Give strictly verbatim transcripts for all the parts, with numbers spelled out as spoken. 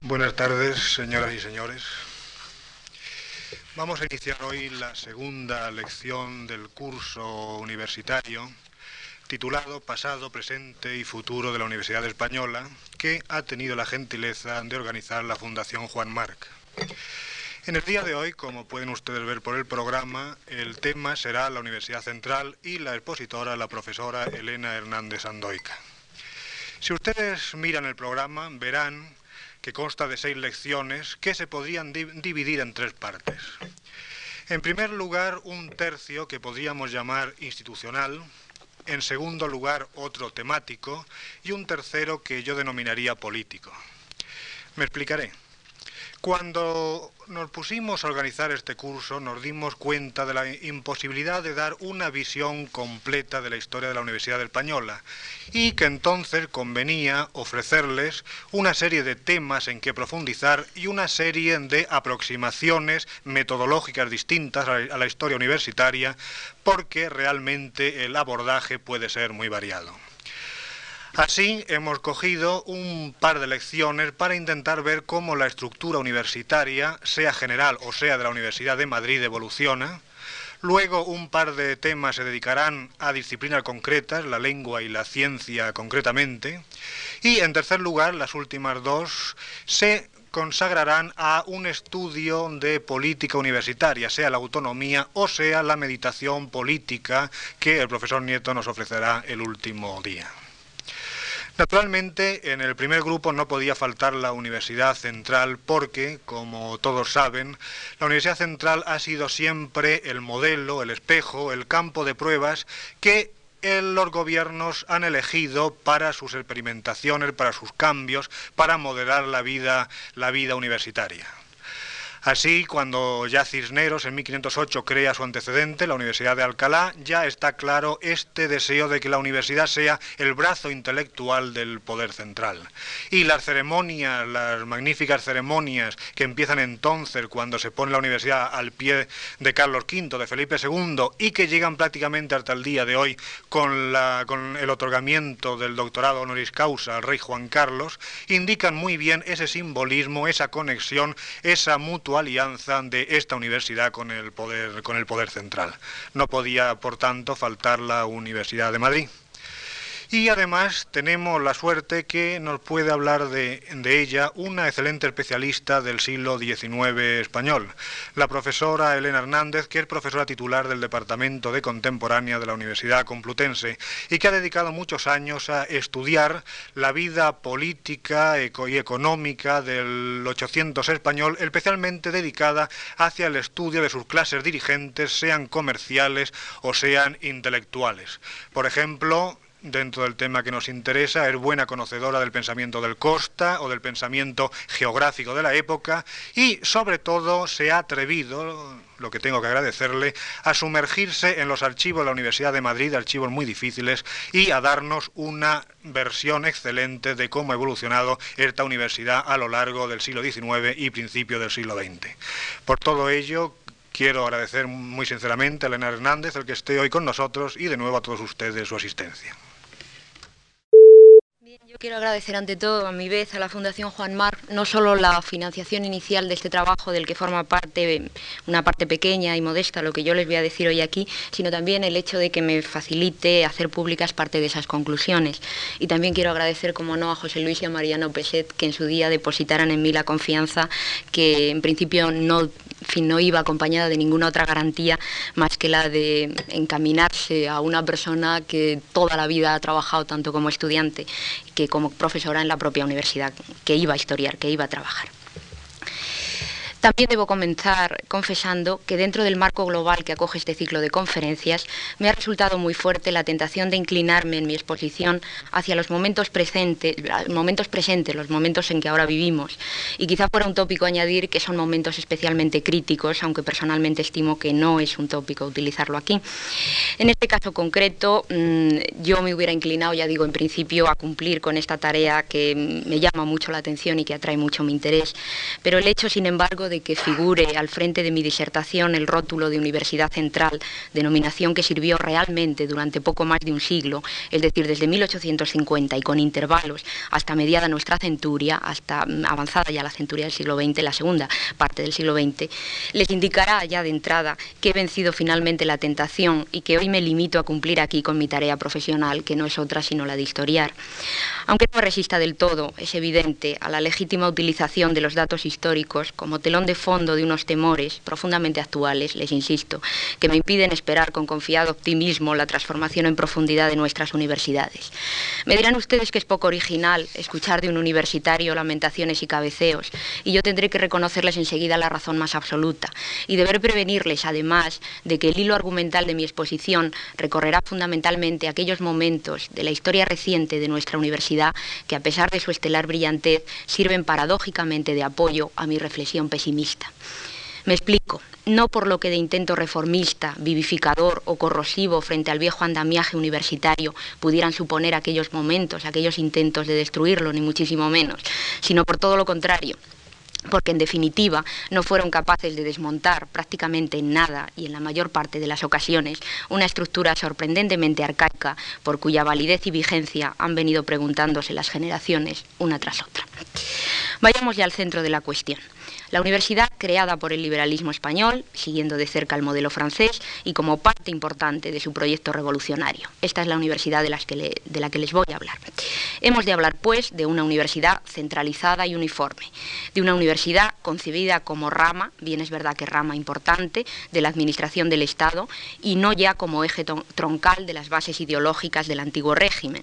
Buenas tardes, señoras y señores. Vamos a iniciar hoy la segunda lección del curso universitario titulado Pasado, Presente y Futuro de la Universidad Española, que ha tenido la gentileza de organizar la Fundación Juan Marc. En el día de hoy, como pueden ustedes ver por el programa, el tema será la Universidad Central y la expositora, la profesora Elena Hernández Andoica. Si ustedes miran el programa, verán que consta de seis lecciones que se podrían di- dividir en tres partes. En primer lugar, un tercio que podríamos llamar institucional, en segundo lugar, otro temático, y un tercero que yo denominaría político. Me explicaré. Cuando nos pusimos a organizar este curso, nos dimos cuenta de la imposibilidad de dar una visión completa de la historia de la Universidad Española y que entonces convenía ofrecerles una serie de temas en que profundizar y una serie de aproximaciones metodológicas distintas a la historia universitaria, porque realmente el abordaje puede ser muy variado. Así hemos cogido un par de lecciones para intentar ver cómo la estructura universitaria, sea general o sea de la Universidad de Madrid, evoluciona. Luego un par de temas se dedicarán a disciplinas concretas, la lengua y la ciencia concretamente. Y en tercer lugar, las últimas dos se consagrarán a un estudio de política universitaria, sea la autonomía o sea la meditación política que el profesor Nieto nos ofrecerá el último día. Naturalmente, en el primer grupo no podía faltar la Universidad Central porque, como todos saben, la Universidad Central ha sido siempre el modelo, el espejo, el campo de pruebas que los gobiernos han elegido para sus experimentaciones, para sus cambios, para modelar la vida, la vida universitaria. Así, cuando ya Cisneros en mil quinientos ocho crea su antecedente, la Universidad de Alcalá, ya está claro este deseo de que la universidad sea el brazo intelectual del poder central. Y las ceremonias, las magníficas ceremonias que empiezan entonces cuando se pone la universidad al pie de Carlos quinto, de Felipe segundo, y que llegan prácticamente hasta el día de hoy con, la, con el otorgamiento del doctorado honoris causa al rey Juan Carlos, indican muy bien ese simbolismo, esa conexión, esa mutua alianza de esta universidad con el poder, con el poder central. No podía, por tanto, faltar la Universidad de Madrid. Y además tenemos la suerte que nos puede hablar de, de ella una excelente especialista del siglo diecinueve español, la profesora Elena Hernández, que es profesora titular del Departamento de Contemporánea de la Universidad Complutense y que ha dedicado muchos años a estudiar la vida política y económica del ochocientos español, especialmente dedicada hacia el estudio de sus clases dirigentes, sean comerciales o sean intelectuales. Por ejemplo, dentro del tema que nos interesa, es buena conocedora del pensamiento del Costa o del pensamiento geográfico de la época y, sobre todo, se ha atrevido, lo que tengo que agradecerle, a sumergirse en los archivos de la Universidad de Madrid, archivos muy difíciles, y a darnos una versión excelente de cómo ha evolucionado esta universidad a lo largo del siglo diecinueve y principio del siglo veinte. Por todo ello, quiero agradecer muy sinceramente a Elena Hernández el que esté hoy con nosotros y de nuevo a todos ustedes su asistencia. Bien, yo quiero agradecer ante todo a mi vez a la Fundación Juan Marc no solo la financiación inicial de este trabajo del que forma parte, una parte pequeña y modesta, lo que yo les voy a decir hoy aquí, sino también el hecho de que me facilite hacer públicas parte de esas conclusiones. Y también quiero agradecer, como no, a José Luis y a Mariano Peset, que en su día depositaran en mí la confianza que en principio no... En fin, no iba acompañada de ninguna otra garantía más que la de encaminarse a una persona que toda la vida ha trabajado tanto como estudiante que como profesora en la propia universidad, que iba a historiar, que iba a trabajar. También debo comenzar confesando que dentro del marco global que acoge este ciclo de conferencias me ha resultado muy fuerte la tentación de inclinarme en mi exposición hacia los momentos presentes, momentos presentes, los momentos en que ahora vivimos. Y quizá fuera un tópico añadir que son momentos especialmente críticos, aunque personalmente estimo que no es un tópico utilizarlo aquí. En este caso concreto, yo me hubiera inclinado, ya digo, en principio a cumplir con esta tarea que me llama mucho la atención y que atrae mucho mi interés, pero el hecho, sin embargo, hecho de que figure al frente de mi disertación el rótulo de Universidad Central, denominación que sirvió realmente durante poco más de un siglo, es decir, desde mil ochocientos cincuenta y con intervalos hasta mediada nuestra centuria, hasta avanzada ya la centuria del siglo veinte, la segunda parte del siglo veinte, les indicará ya de entrada que he vencido finalmente la tentación y que hoy me limito a cumplir aquí con mi tarea profesional, que no es otra sino la de historiar. Aunque no me resista del todo, es evidente, a la legítima utilización de los datos históricos como telón de fondo de unos temores profundamente actuales, les insisto, que me impiden esperar con confiado optimismo la transformación en profundidad de nuestras universidades. Me dirán ustedes que es poco original escuchar de un universitario lamentaciones y cabeceos, y yo tendré que reconocerles enseguida la razón más absoluta, y deber prevenirles, además, de que el hilo argumental de mi exposición recorrerá fundamentalmente aquellos momentos de la historia reciente de nuestra universidad que, a pesar de su estelar brillantez, sirven paradójicamente de apoyo a mi reflexión pesimista. Me explico. No por lo que de intento reformista, vivificador o corrosivo frente al viejo andamiaje universitario pudieran suponer aquellos momentos, aquellos intentos de destruirlo, ni muchísimo menos, sino por todo lo contrario, porque en definitiva no fueron capaces de desmontar prácticamente en nada y en la mayor parte de las ocasiones una estructura sorprendentemente arcaica por cuya validez y vigencia han venido preguntándose las generaciones una tras otra. Vayamos ya al centro de la cuestión. La universidad, creada por el liberalismo español, siguiendo de cerca el modelo francés y como parte importante de su proyecto revolucionario. Esta es la universidad de, las que le, de la que les voy a hablar. Hemos de hablar, pues, de una universidad centralizada y uniforme, de una universidad concebida como rama, bien es verdad que rama importante, de la administración del Estado y no ya como eje troncal de las bases ideológicas del antiguo régimen.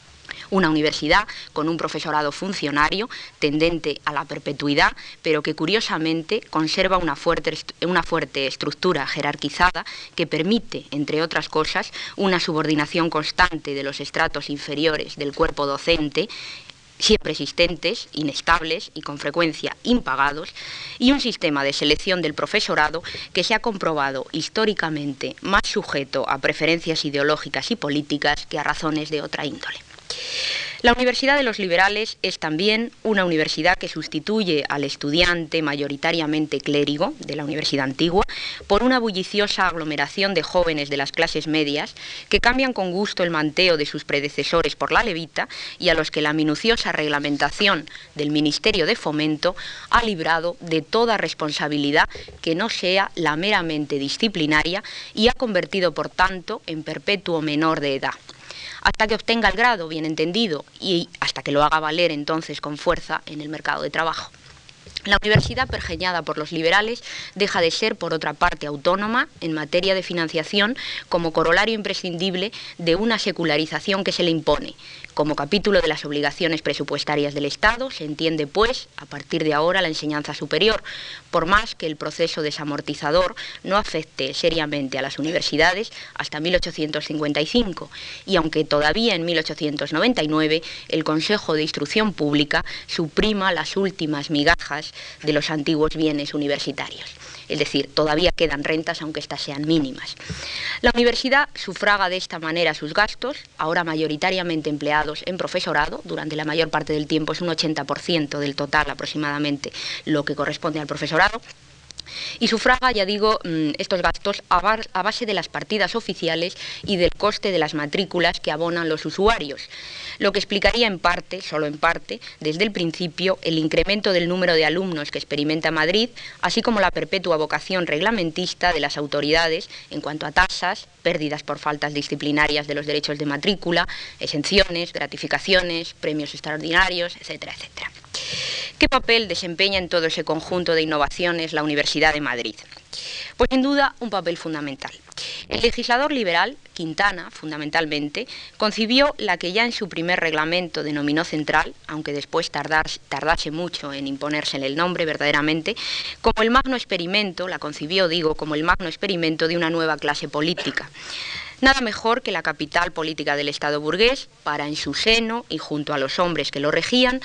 Una universidad con un profesorado funcionario tendente a la perpetuidad, pero que curiosamente conserva una fuerte, una fuerte estructura jerarquizada que permite, entre otras cosas, una subordinación constante de los estratos inferiores del cuerpo docente, siempre existentes, inestables y con frecuencia impagados, y un sistema de selección del profesorado que se ha comprobado históricamente más sujeto a preferencias ideológicas y políticas que a razones de otra índole. La Universidad de los Liberales es también una universidad que sustituye al estudiante mayoritariamente clérigo de la universidad antigua por una bulliciosa aglomeración de jóvenes de las clases medias que cambian con gusto el manteo de sus predecesores por la levita y a los que la minuciosa reglamentación del Ministerio de Fomento ha librado de toda responsabilidad que no sea la meramente disciplinaria y ha convertido, por tanto, en perpetuo menor de edad, hasta que obtenga el grado, bien entendido, y hasta que lo haga valer entonces con fuerza en el mercado de trabajo. La universidad pergeñada por los liberales deja de ser, por otra parte, autónoma en materia de financiación como corolario imprescindible de una secularización que se le impone. Como capítulo de las obligaciones presupuestarias del Estado, se entiende, pues, a partir de ahora la enseñanza superior, por más que el proceso desamortizador no afecte seriamente a las universidades hasta mil ochocientos cincuenta y cinco, y aunque todavía en mil ochocientos noventa y nueve el Consejo de Instrucción Pública suprima las últimas migajas de los antiguos bienes universitarios. Es decir, todavía quedan rentas, aunque éstas sean mínimas. La universidad sufraga de esta manera sus gastos, ahora mayoritariamente empleados en profesorado, durante la mayor parte del tiempo es un ochenta por ciento del total aproximadamente lo que corresponde al profesorado, y sufraga, ya digo, estos gastos a base de las partidas oficiales y del coste de las matrículas que abonan los usuarios, lo que explicaría en parte, solo en parte, desde el principio, el incremento del número de alumnos que experimenta Madrid, así como la perpetua vocación reglamentista de las autoridades en cuanto a tasas, pérdidas por faltas disciplinarias de los derechos de matrícula, exenciones, gratificaciones, premios extraordinarios, etcétera, etcétera. ¿Qué papel desempeña en todo ese conjunto de innovaciones la Universidad de Madrid? Pues sin duda un papel fundamental. El legislador liberal, Quintana, fundamentalmente, concibió la que ya en su primer reglamento denominó central, aunque después tardase, tardase mucho en imponérsele el nombre verdaderamente, como el magno experimento, la concibió, digo, como el magno experimento de una nueva clase política. Nada mejor que la capital política del Estado burgués para, en su seno y junto a los hombres que lo regían,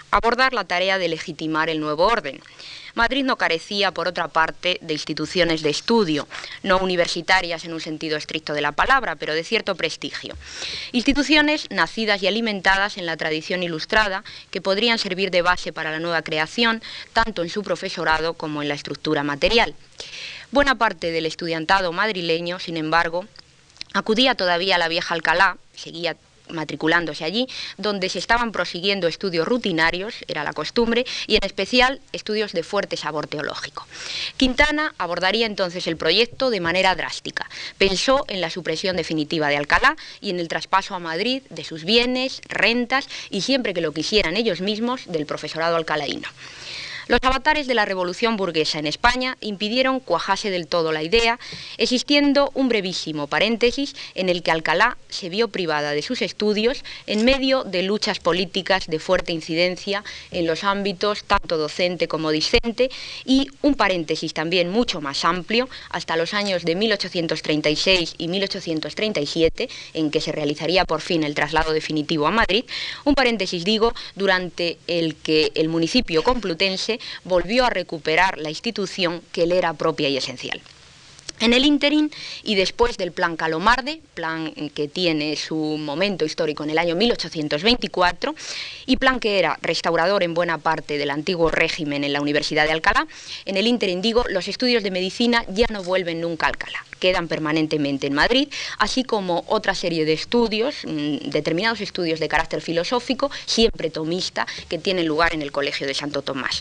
abordar la tarea de legitimar el nuevo orden. Madrid no carecía, por otra parte, de instituciones de estudio, no universitarias en un sentido estricto de la palabra, pero de cierto prestigio. Instituciones nacidas y alimentadas en la tradición ilustrada, que podrían servir de base para la nueva creación, tanto en su profesorado como en la estructura material. Buena parte del estudiantado madrileño, sin embargo, acudía todavía a la vieja Alcalá, seguía matriculándose allí, donde se estaban prosiguiendo estudios rutinarios, era la costumbre, y en especial estudios de fuerte sabor teológico. Quintana abordaría entonces el proyecto de manera drástica. Pensó en la supresión definitiva de Alcalá y en el traspaso a Madrid de sus bienes, rentas y, siempre que lo quisieran ellos mismos, del profesorado alcalaíno. Los avatares de la revolución burguesa en España impidieron cuajase del todo la idea, existiendo un brevísimo paréntesis en el que Alcalá se vio privada de sus estudios en medio de luchas políticas de fuerte incidencia en los ámbitos tanto docente como discente, y un paréntesis también mucho más amplio hasta los años de mil ochocientos treinta y seis y mil ochocientos treinta y siete, en que se realizaría por fin el traslado definitivo a Madrid, un paréntesis, digo, durante el que el municipio complutense volvió a recuperar la institución que le era propia y esencial. En el ínterin y después del Plan Calomarde, plan que tiene su momento histórico en el año mil ochocientos veinticuatro, y plan que era restaurador en buena parte del antiguo régimen en la Universidad de Alcalá, en el ínterin, digo, los estudios de medicina ya no vuelven nunca a Alcalá, quedan permanentemente en Madrid, así como otra serie de estudios, determinados estudios de carácter filosófico, siempre tomista, que tienen lugar en el Colegio de Santo Tomás.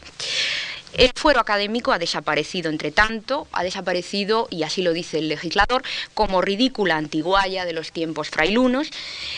El fuero académico ha desaparecido, entre tanto, ha desaparecido, y así lo dice el legislador, como ridícula antigualla de los tiempos frailunos.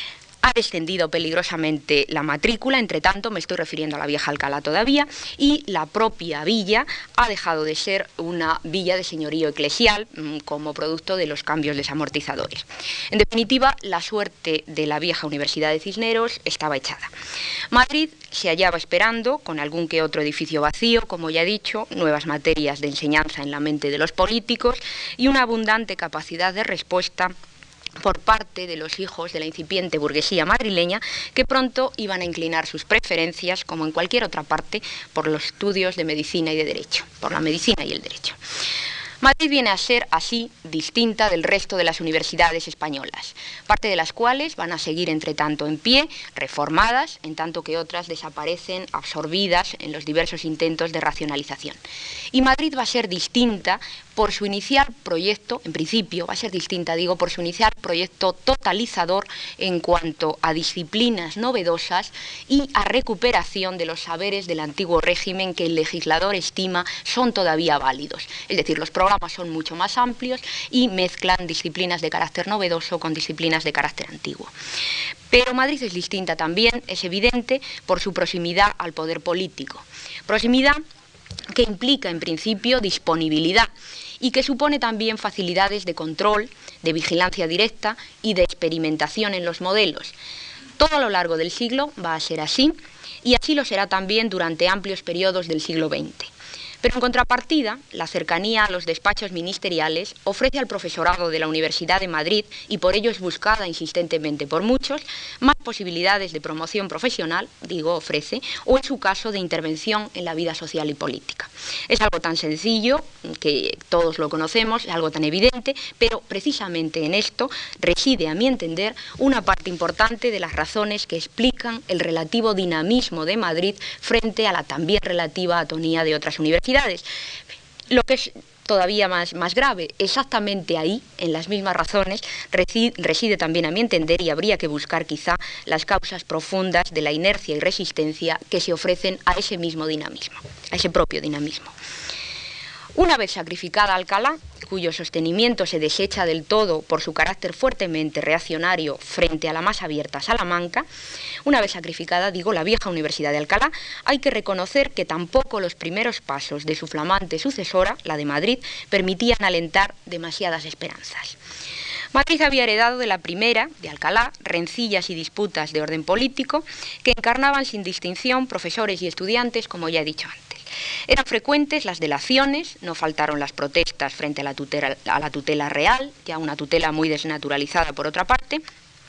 Ha descendido peligrosamente la matrícula, entre tanto, me estoy refiriendo a la vieja Alcalá todavía, y la propia villa ha dejado de ser una villa de señorío eclesial como producto de los cambios desamortizadores. En definitiva, la suerte de la vieja Universidad de Cisneros estaba echada. Madrid se hallaba esperando, con algún que otro edificio vacío, como ya he dicho, nuevas materias de enseñanza en la mente de los políticos y una abundante capacidad de respuesta por parte de los hijos de la incipiente burguesía madrileña, que pronto iban a inclinar sus preferencias, como en cualquier otra parte, por los estudios de medicina y de derecho, por la medicina y el derecho. Madrid viene a ser así distinta del resto de las universidades españolas, parte de las cuales van a seguir entre tanto en pie, reformadas, en tanto que otras desaparecen absorbidas en los diversos intentos de racionalización. Y Madrid va a ser distinta por su inicial proyecto, en principio va a ser distinta, digo, por su inicial proyecto totalizador en cuanto a disciplinas novedosas y a recuperación de los saberes del antiguo régimen que el legislador estima son todavía válidos. Es decir, los programas son mucho más amplios y mezclan disciplinas de carácter novedoso con disciplinas de carácter antiguo. Pero Madrid es distinta también, es evidente, por su proximidad al poder político. Proximidad que implica, en principio, disponibilidad y que supone también facilidades de control, de vigilancia directa y de experimentación en los modelos. Todo a lo largo del siglo va a ser así, y así lo será también durante amplios periodos del siglo veinte. Pero en contrapartida, la cercanía a los despachos ministeriales ofrece al profesorado de la Universidad de Madrid, y por ello es buscada insistentemente por muchos, más posibilidades de promoción profesional, digo ofrece, o en su caso de intervención en la vida social y política. Es algo tan sencillo, que todos lo conocemos, es algo tan evidente, pero precisamente en esto reside, a mi entender, una parte importante de las razones que explican el relativo dinamismo de Madrid frente a la también relativa atonía de otras universidades. Lo que es todavía más, más grave, exactamente ahí, en las mismas razones, reside, reside también, a mi entender, y habría que buscar quizá las causas profundas de la inercia y resistencia que se ofrecen a ese mismo dinamismo, a ese propio dinamismo. Una vez sacrificada Alcalá, cuyo sostenimiento se desecha del todo por su carácter fuertemente reaccionario frente a la más abierta Salamanca, una vez sacrificada, digo, la vieja Universidad de Alcalá, hay que reconocer que tampoco los primeros pasos de su flamante sucesora, la de Madrid, permitían alentar demasiadas esperanzas. Madrid había heredado de la primera, de Alcalá, rencillas y disputas de orden político que encarnaban sin distinción profesores y estudiantes, como ya he dicho antes. Eran frecuentes las delaciones, no faltaron las protestas frente a la tutela, a la tutela real, ya una tutela muy desnaturalizada por otra parte,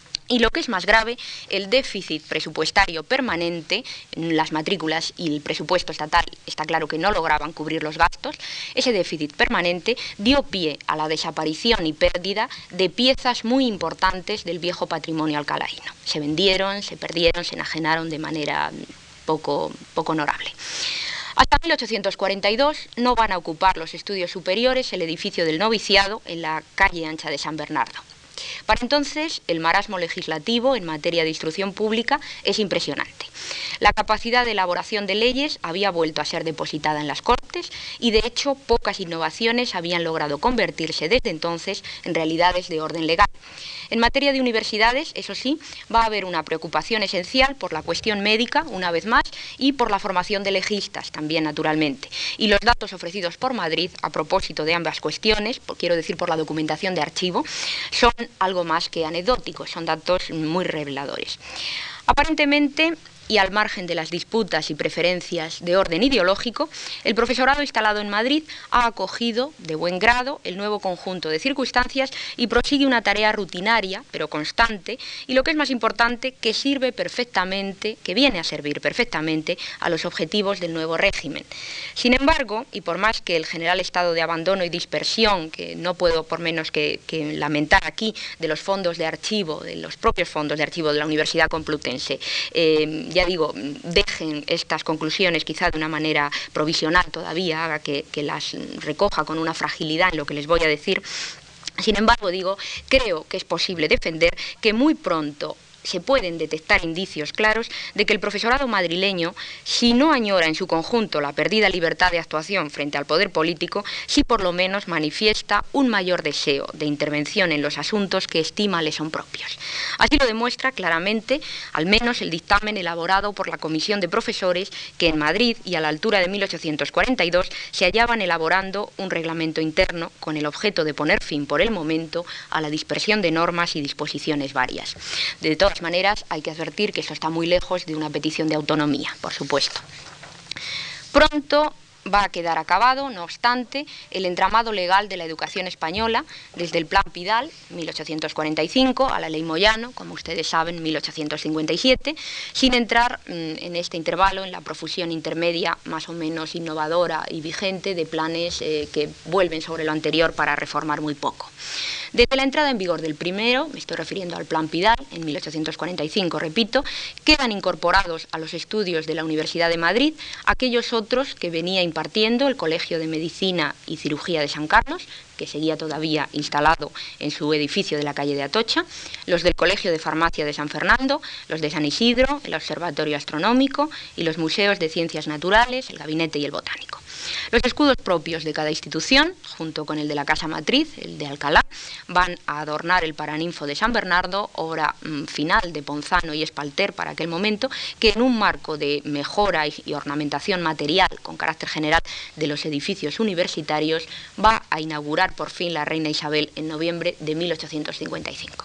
Y lo que es más grave, el déficit presupuestario permanente, las matrículas y el presupuesto estatal está claro que no lograban cubrir los gastos, ese déficit permanente dio pie a la desaparición y pérdida de piezas muy importantes del viejo patrimonio alcalaíno. Se vendieron, se perdieron, se enajenaron de manera poco, poco honorable. Hasta mil ochocientos cuarenta y dos no van a ocupar los estudios superiores el edificio del noviciado en la calle ancha de San Bernardo. Para entonces, el marasmo legislativo en materia de instrucción pública es impresionante. La capacidad de elaboración de leyes había vuelto a ser depositada en las Cortes y, de hecho, pocas innovaciones habían logrado convertirse desde entonces en realidades de orden legal. En materia de universidades, eso sí, va a haber una preocupación esencial por la cuestión médica, una vez más, y por la formación de legistas, también naturalmente. Y los datos ofrecidos por Madrid, a propósito de ambas cuestiones, quiero decir por la documentación de archivo, son algo más que anecdóticos, son datos muy reveladores. Aparentemente, y al margen de las disputas y preferencias de orden ideológico, el profesorado instalado en Madrid ha acogido de buen grado el nuevo conjunto de circunstancias y prosigue una tarea rutinaria, pero constante, y lo que es más importante, que sirve perfectamente, que viene a servir perfectamente a los objetivos del nuevo régimen. Sin embargo, y por más que el general estado de abandono y dispersión, que no puedo por menos que, que lamentar aquí, de los fondos de archivo, de los propios fondos de archivo de la Universidad Complutense, eh, ya digo, dejen estas conclusiones quizá de una manera provisional todavía, haga que, que las recoja con una fragilidad en lo que les voy a decir. Sin embargo, digo, creo que es posible defender que muy pronto se pueden detectar indicios claros de que el profesorado madrileño, si no añora en su conjunto la perdida libertad de actuación frente al poder político, sí por lo menos manifiesta un mayor deseo de intervención en los asuntos que estima le son propios. Así lo demuestra claramente, al menos el dictamen elaborado por la Comisión de Profesores que en Madrid y a la altura de mil ochocientos cuarenta y dos se hallaban elaborando un reglamento interno con el objeto de poner fin por el momento a la dispersión de normas y disposiciones varias. De De todas maneras, hay que advertir que eso está muy lejos de una petición de autonomía, por supuesto. Pronto va a quedar acabado, no obstante, el entramado legal de la educación española, desde el Plan Pidal, mil ochocientos cuarenta y cinco, a la Ley Moyano, como ustedes saben, mil ochocientos cincuenta y siete, sin entrar mmm, en este intervalo en la profusión intermedia más o menos innovadora y vigente de planes eh, que vuelven sobre lo anterior para reformar muy poco. Desde la entrada en vigor del primero, me estoy refiriendo al Plan Pidal, en mil ochocientos cuarenta y cinco, repito, quedan incorporados a los estudios de la Universidad de Madrid aquellos otros que venía impartiendo el Colegio de Medicina y Cirugía de San Carlos, que seguía todavía instalado en su edificio de la calle de Atocha, los del Colegio de Farmacia de San Fernando, los de San Isidro, el Observatorio Astronómico y los museos de Ciencias Naturales, el Gabinete y el Botánico. Los escudos propios de cada institución, junto con el de la Casa Matriz, el de Alcalá, van a adornar el Paraninfo de San Bernardo, obra mmm, final de Ponzano y Espalter para aquel momento, que en un marco de mejora y, y ornamentación material con carácter general de los edificios universitarios va a inaugurar por fin la reina Isabel en noviembre de mil ochocientos cincuenta y cinco.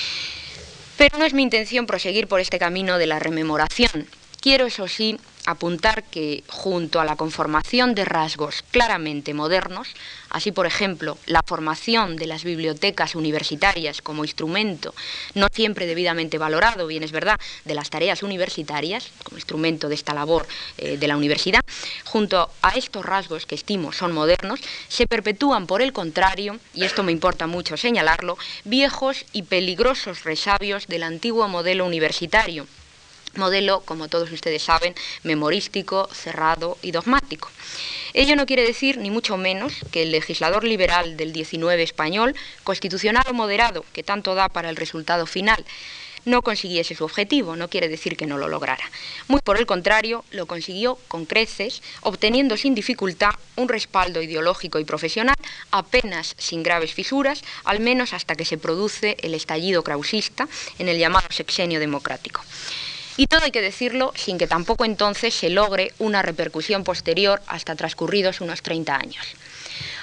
Pero no es mi intención proseguir por este camino de la rememoración. Quiero, eso sí, apuntar que, junto a la conformación de rasgos claramente modernos, así por ejemplo la formación de las bibliotecas universitarias como instrumento no siempre debidamente valorado, bien es verdad, de las tareas universitarias, como instrumento de esta labor eh, de la universidad, junto a estos rasgos que estimo son modernos, se perpetúan por el contrario, y esto me importa mucho señalarlo, viejos y peligrosos resabios del antiguo modelo universitario, modelo, como todos ustedes saben, memorístico, cerrado y dogmático. Ello no quiere decir, ni mucho menos, que el legislador liberal del diecinueve español, constitucional o moderado, que tanto da para el resultado final, no consiguiese su objetivo, no quiere decir que no lo lograra. Muy por el contrario, lo consiguió con creces, obteniendo sin dificultad un respaldo ideológico y profesional, apenas sin graves fisuras, al menos hasta que se produce el estallido krausista en el llamado sexenio democrático. Y todo hay que decirlo sin que tampoco entonces se logre una repercusión posterior hasta transcurridos unos treinta años.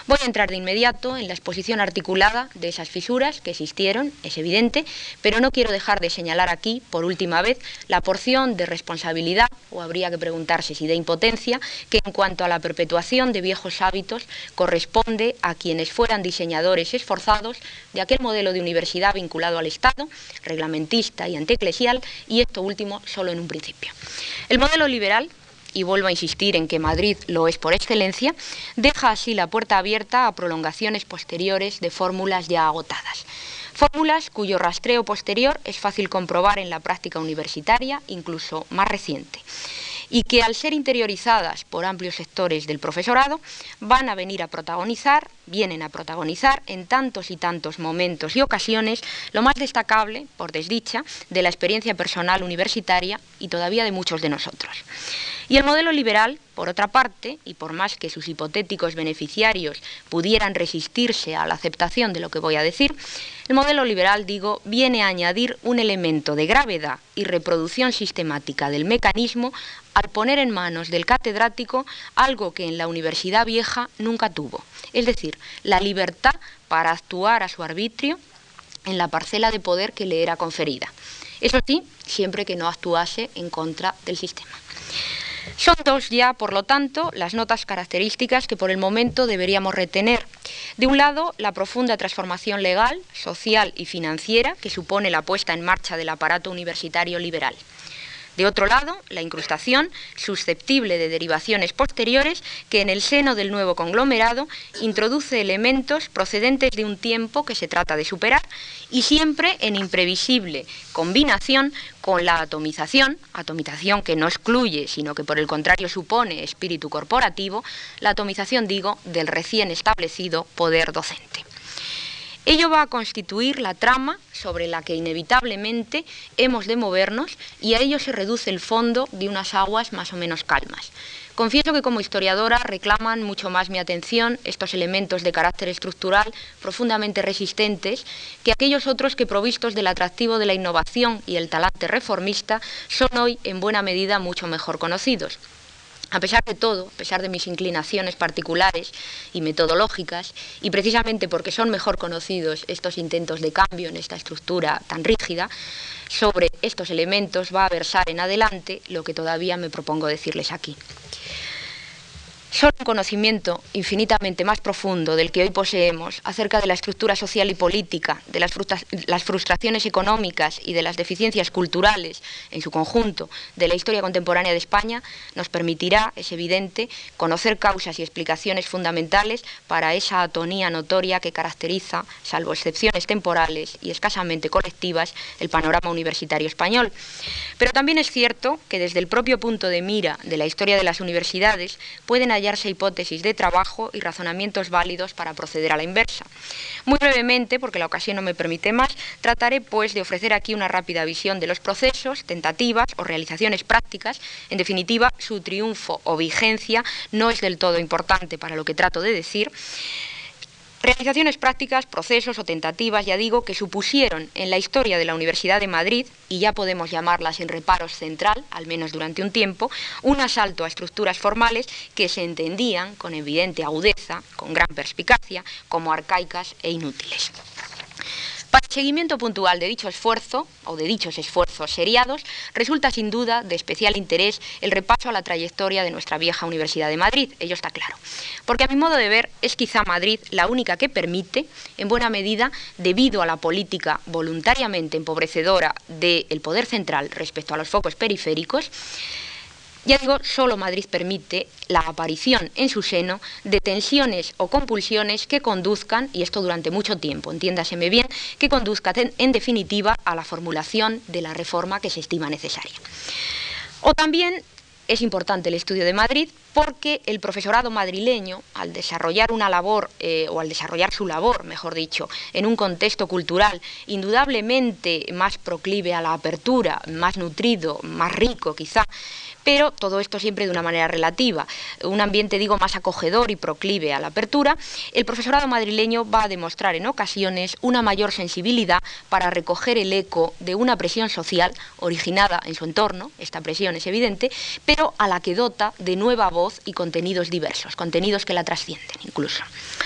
Voy a entrar de inmediato en la exposición articulada de esas fisuras que existieron, es evidente, pero no quiero dejar de señalar aquí, por última vez, la porción de responsabilidad, o habría que preguntarse si de impotencia, que en cuanto a la perpetuación de viejos hábitos corresponde a quienes fueran diseñadores esforzados de aquel modelo de universidad vinculado al Estado, reglamentista y antieclesial, y esto último solo en un principio. El modelo liberal, y vuelvo a insistir en que Madrid lo es por excelencia, deja así la puerta abierta a prolongaciones posteriores de fórmulas ya agotadas. Fórmulas cuyo rastreo posterior es fácil comprobar en la práctica universitaria, incluso más reciente, y que al ser interiorizadas por amplios sectores del profesorado, van a venir a protagonizar, vienen a protagonizar en tantos y tantos momentos y ocasiones lo más destacable, por desdicha, de la experiencia personal universitaria y todavía de muchos de nosotros. Y el modelo liberal, por otra parte, y por más que sus hipotéticos beneficiarios pudieran resistirse a la aceptación de lo que voy a decir, el modelo liberal, digo, viene a añadir un elemento de gravedad y reproducción sistemática del mecanismo al poner en manos del catedrático algo que en la universidad vieja nunca tuvo, es decir, la libertad para actuar a su arbitrio en la parcela de poder que le era conferida. Eso sí, siempre que no actuase en contra del sistema. Son dos ya, por lo tanto, las notas características que por el momento deberíamos retener. De un lado, la profunda transformación legal, social y financiera que supone la puesta en marcha del aparato universitario liberal. De otro lado, la incrustación, susceptible de derivaciones posteriores, que en el seno del nuevo conglomerado introduce elementos procedentes de un tiempo que se trata de superar y siempre en imprevisible combinación con la atomización, atomización que no excluye, sino que por el contrario supone espíritu corporativo, la atomización, digo, del recién establecido poder docente. Ello va a constituir la trama sobre la que inevitablemente hemos de movernos y a ello se reduce el fondo de unas aguas más o menos calmas. Confieso que como historiadora reclaman mucho más mi atención estos elementos de carácter estructural profundamente resistentes que aquellos otros que, provistos del atractivo de la innovación y el talante reformista, son hoy en buena medida mucho mejor conocidos. A pesar de todo, a pesar de mis inclinaciones particulares y metodológicas, y precisamente porque son mejor conocidos estos intentos de cambio en esta estructura tan rígida, sobre estos elementos va a versar en adelante lo que todavía me propongo decirles aquí. Solo un conocimiento infinitamente más profundo del que hoy poseemos acerca de la estructura social y política, de las, las frustraciones económicas y de las deficiencias culturales en su conjunto de la historia contemporánea de España nos permitirá, es evidente, conocer causas y explicaciones fundamentales para esa atonía notoria que caracteriza, salvo excepciones temporales y escasamente colectivas, el panorama universitario español. Pero también es cierto que desde el propio punto de mira de la historia de las universidades pueden hallarse hipótesis de trabajo y razonamientos válidos para proceder a la inversa. Muy brevemente, porque la ocasión no me permite más, trataré pues de ofrecer aquí una rápida visión de los procesos, tentativas o realizaciones prácticas. En definitiva, su triunfo o vigencia no es del todo importante para lo que trato de decir. Realizaciones prácticas, procesos o tentativas, ya digo, que supusieron en la historia de la Universidad de Madrid, y ya podemos llamarlas sin reparos central, al menos durante un tiempo, un asalto a estructuras formales que se entendían con evidente agudeza, con gran perspicacia, como arcaicas e inútiles. Para el seguimiento puntual de dicho esfuerzo, o de dichos esfuerzos seriados, resulta sin duda de especial interés el repaso a la trayectoria de nuestra vieja Universidad de Madrid, ello está claro. Porque a mi modo de ver es quizá Madrid la única que permite, en buena medida, debido a la política voluntariamente empobrecedora del poder central respecto a los focos periféricos, ya digo, solo Madrid permite la aparición en su seno de tensiones o compulsiones que conduzcan, y esto durante mucho tiempo, entiéndaseme bien, que conduzcan en definitiva a la formulación de la reforma que se estima necesaria. O también es importante el estudio de Madrid porque el profesorado madrileño, al desarrollar una labor, eh, o al desarrollar su labor, mejor dicho, en un contexto cultural indudablemente más proclive a la apertura, más nutrido, más rico quizá, pero todo esto siempre de una manera relativa. Un ambiente, digo, más acogedor y proclive a la apertura, el profesorado madrileño va a demostrar en ocasiones una mayor sensibilidad para recoger el eco de una presión social originada en su entorno, esta presión es evidente, pero a la que dota de nueva voz y contenidos diversos, contenidos que la trascienden incluso.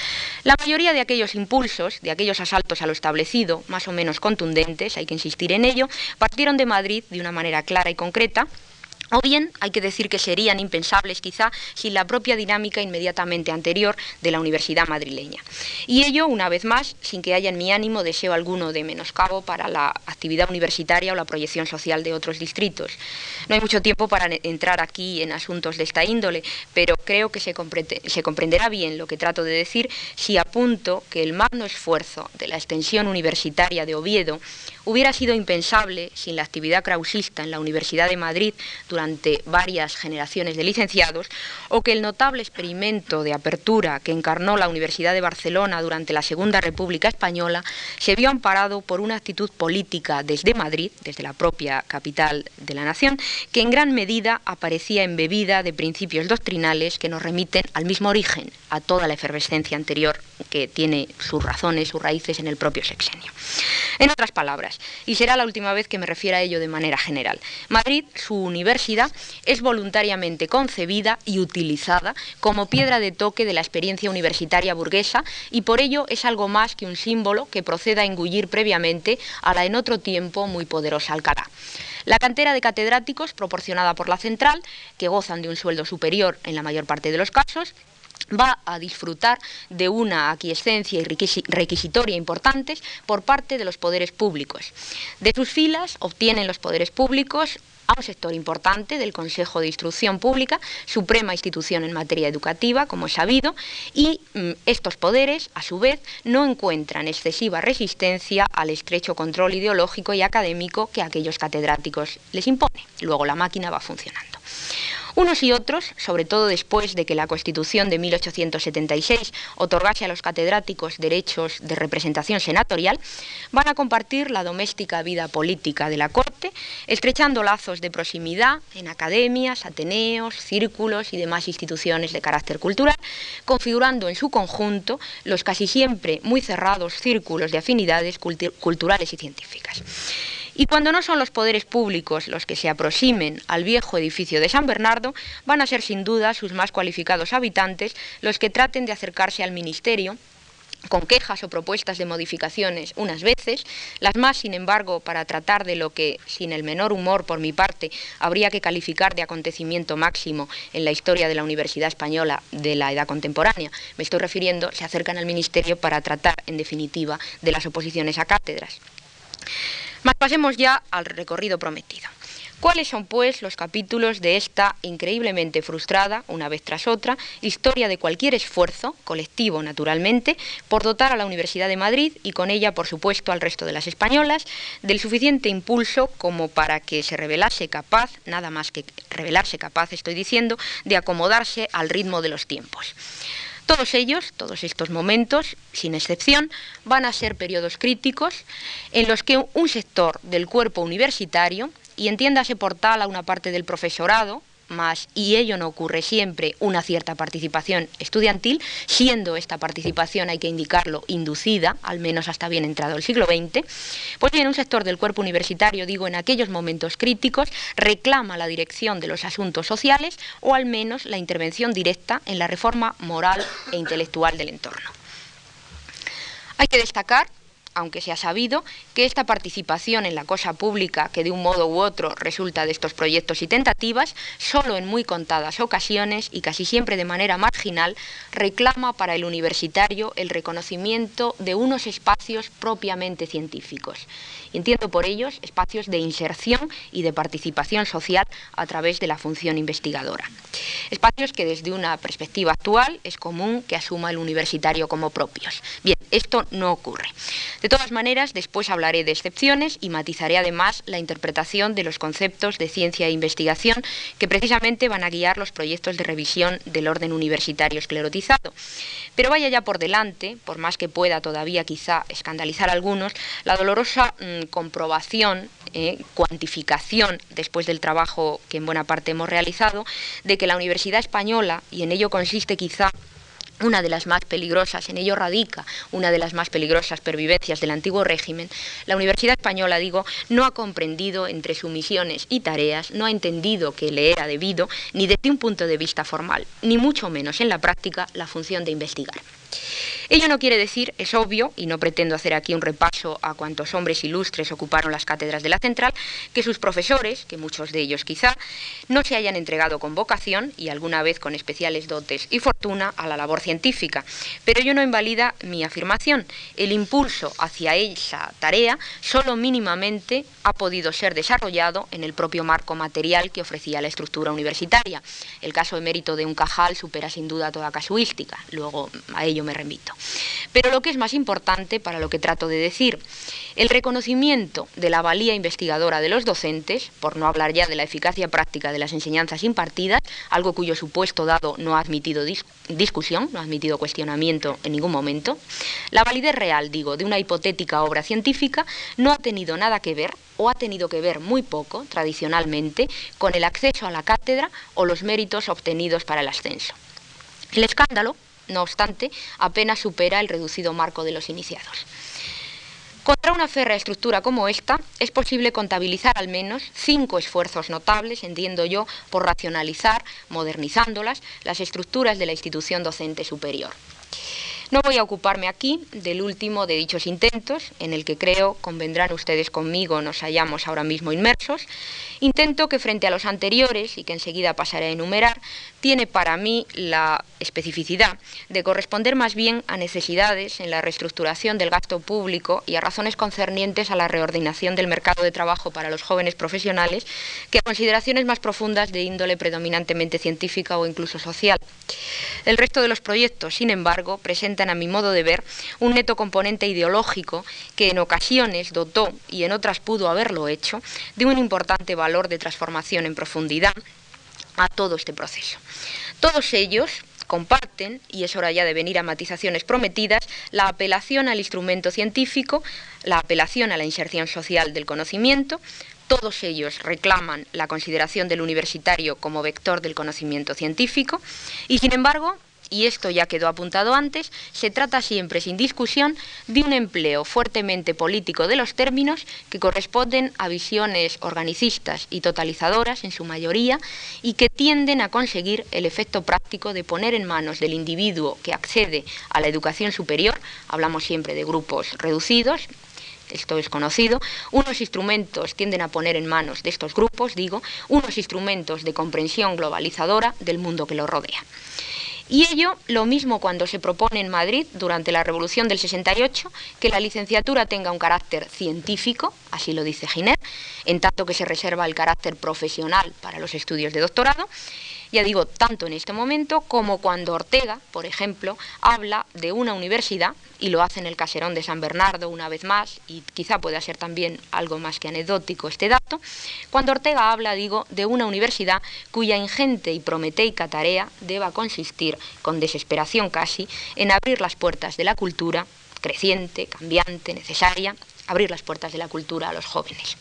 La mayoría de aquellos impulsos, de aquellos asaltos a lo establecido, más o menos contundentes, hay que insistir en ello, partieron de Madrid de una manera clara y concreta, o bien hay que decir que serían impensables quizá sin la propia dinámica inmediatamente anterior de la Universidad madrileña. Y ello, una vez más, sin que haya en mi ánimo deseo alguno de menoscabo para la actividad universitaria o la proyección social de otros distritos. No hay mucho tiempo para entrar aquí en asuntos de esta índole, pero creo que se, comprende, se comprenderá bien lo que trato de decir si apunto que el magno esfuerzo de la extensión universitaria de Oviedo hubiera sido impensable sin la actividad krausista en la Universidad de Madrid durante varias generaciones de licenciados, o que el notable experimento de apertura que encarnó la Universidad de Barcelona durante la Segunda República Española se vio amparado por una actitud política desde Madrid, desde la propia capital de la nación, que en gran medida aparecía embebida de principios doctrinales que nos remiten al mismo origen, a toda la efervescencia anterior que tiene sus razones, sus raíces en el propio sexenio. En otras palabras, y será la última vez que me refiera a ello de manera general, Madrid, su universidad, es voluntariamente concebida y utilizada como piedra de toque de la experiencia universitaria burguesa y por ello es algo más que un símbolo que proceda a engullir previamente a la en otro tiempo muy poderosa Alcalá. La cantera de catedráticos proporcionada por la central, que gozan de un sueldo superior en la mayor parte de los casos, va a disfrutar de una aquiescencia y requisitoria importantes por parte de los poderes públicos. De sus filas obtienen los poderes públicos a un sector importante del Consejo de Instrucción Pública, suprema institución en materia educativa, como es sabido, y mm, estos poderes, a su vez, no encuentran excesiva resistencia al estrecho control ideológico y académico que aquellos catedráticos les impone. Luego la máquina va funcionando. Unos y otros, sobre todo después de que la Constitución de mil ochocientos setenta y seis otorgase a los catedráticos derechos de representación senatorial, van a compartir la doméstica vida política de la Corte, estrechando lazos de proximidad en academias, ateneos, círculos y demás instituciones de carácter cultural, configurando en su conjunto los casi siempre muy cerrados círculos de afinidades cultu- culturales y científicas. Y cuando no son los poderes públicos los que se aproximen al viejo edificio de San Bernardo, van a ser sin duda sus más cualificados habitantes los que traten de acercarse al ministerio con quejas o propuestas de modificaciones unas veces, las más, sin embargo, para tratar de lo que, sin el menor humor por mi parte, habría que calificar de acontecimiento máximo en la historia de la Universidad Española de la edad contemporánea. Me estoy refiriendo, se acercan al ministerio para tratar, en definitiva, de las oposiciones a cátedras. Mas pasemos ya al recorrido prometido. ¿Cuáles son, pues, los capítulos de esta increíblemente frustrada, una vez tras otra, historia de cualquier esfuerzo, colectivo naturalmente, por dotar a la Universidad de Madrid y con ella, por supuesto, al resto de las españolas, del suficiente impulso como para que se revelase capaz, nada más que revelarse capaz, estoy diciendo, de acomodarse al ritmo de los tiempos? Todos ellos, todos estos momentos, sin excepción, van a ser periodos críticos en los que un sector del cuerpo universitario, y entiéndase por tal a una parte del profesorado, más, y ello no ocurre siempre, una cierta participación estudiantil, siendo esta participación, hay que indicarlo, inducida, al menos hasta bien entrado el siglo veinte, pues bien, un sector del cuerpo universitario, digo, en aquellos momentos críticos, reclama la dirección de los asuntos sociales o al menos la intervención directa en la reforma moral e intelectual del entorno. Hay que destacar, aunque se ha sabido, que esta participación en la cosa pública, que de un modo u otro resulta de estos proyectos y tentativas, solo en muy contadas ocasiones y casi siempre de manera marginal, reclama para el universitario el reconocimiento de unos espacios propiamente científicos. Y entiendo por ellos espacios de inserción y de participación social a través de la función investigadora. Espacios que desde una perspectiva actual es común que asuma el universitario como propios. Bien, esto no ocurre. De todas maneras, después hablaré de excepciones y matizaré además la interpretación de los conceptos de ciencia e investigación que precisamente van a guiar los proyectos de revisión del orden universitario esclerotizado. Pero vaya ya por delante, por más que pueda todavía quizá escandalizar a algunos, la dolorosa mmm, comprobación, eh, cuantificación, después del trabajo que en buena parte hemos realizado, de que la Universidad Española, y en ello consiste quizá una de las más peligrosas, en ello radica una de las más peligrosas pervivencias del antiguo régimen, la Universidad Española, digo, no ha comprendido entre sus misiones y tareas, no ha entendido que le era debido, ni desde un punto de vista formal, ni mucho menos en la práctica, la función de investigar. Ello no quiere decir, es obvio, y no pretendo hacer aquí un repaso a cuantos hombres ilustres ocuparon las cátedras de la Central, que sus profesores, que muchos de ellos quizá, no se hayan entregado con vocación y alguna vez con especiales dotes y fortuna a la labor científica. Pero ello no invalida mi afirmación. El impulso hacia esa tarea solo mínimamente ha podido ser desarrollado en el propio marco material que ofrecía la estructura universitaria. El caso de mérito de un Cajal supera sin duda toda casuística, luego a ello me remito. Pero lo que es más importante para lo que trato de decir, el reconocimiento de la valía investigadora de los docentes, por no hablar ya de la eficacia práctica de las enseñanzas impartidas, algo cuyo supuesto dado no ha admitido dis discusión, no ha admitido cuestionamiento en ningún momento, la validez real, digo, de una hipotética obra científica no ha tenido nada que ver, o ha tenido que ver muy poco, tradicionalmente, con el acceso a la cátedra o los méritos obtenidos para el ascenso. El escándalo, no obstante, apenas supera el reducido marco de los iniciados. Contra una férrea estructura como esta, es posible contabilizar al menos cinco esfuerzos notables, entiendo yo, por racionalizar, modernizándolas, las estructuras de la institución docente superior. No voy a ocuparme aquí del último de dichos intentos, en el que creo, convendrán ustedes conmigo, nos hallamos ahora mismo inmersos, intento que frente a los anteriores, y que enseguida pasaré a enumerar, tiene para mí la especificidad de corresponder más bien a necesidades en la reestructuración del gasto público y a razones concernientes a la reordenación del mercado de trabajo para los jóvenes profesionales que a consideraciones más profundas de índole predominantemente científica o incluso social. El resto de los proyectos, sin embargo, presentan a mi modo de ver un neto componente ideológico que en ocasiones dotó, y en otras pudo haberlo hecho, de un importante valor de transformación en profundidad a todo este proceso. Todos ellos comparten, y es hora ya de venir a matizaciones prometidas, la apelación al instrumento científico, la apelación a la inserción social del conocimiento. Todos ellos reclaman la consideración del universitario como vector del conocimiento científico y, sin embargo, y esto ya quedó apuntado antes, se trata siempre sin discusión de un empleo fuertemente político de los términos que corresponden a visiones organicistas y totalizadoras en su mayoría y que tienden a conseguir el efecto práctico de poner en manos del individuo que accede a la educación superior, hablamos siempre de grupos reducidos, esto es conocido, unos instrumentos tienden a poner en manos de estos grupos, digo, unos instrumentos de comprensión globalizadora del mundo que los rodea. Y ello, lo mismo cuando se propone en Madrid, durante la Revolución del sesenta y ocho, que la licenciatura tenga un carácter científico, así lo dice Giner, en tanto que se reserva el carácter profesional para los estudios de doctorado, ya digo, tanto en este momento como cuando Ortega, por ejemplo, habla de una universidad, y lo hace en el Caserón de San Bernardo una vez más, y quizá pueda ser también algo más que anecdótico este dato, cuando Ortega habla, digo, de una universidad cuya ingente y prometeica tarea deba consistir, con desesperación casi, en abrir las puertas de la cultura, creciente, cambiante, necesaria, abrir las puertas de la cultura a los jóvenes.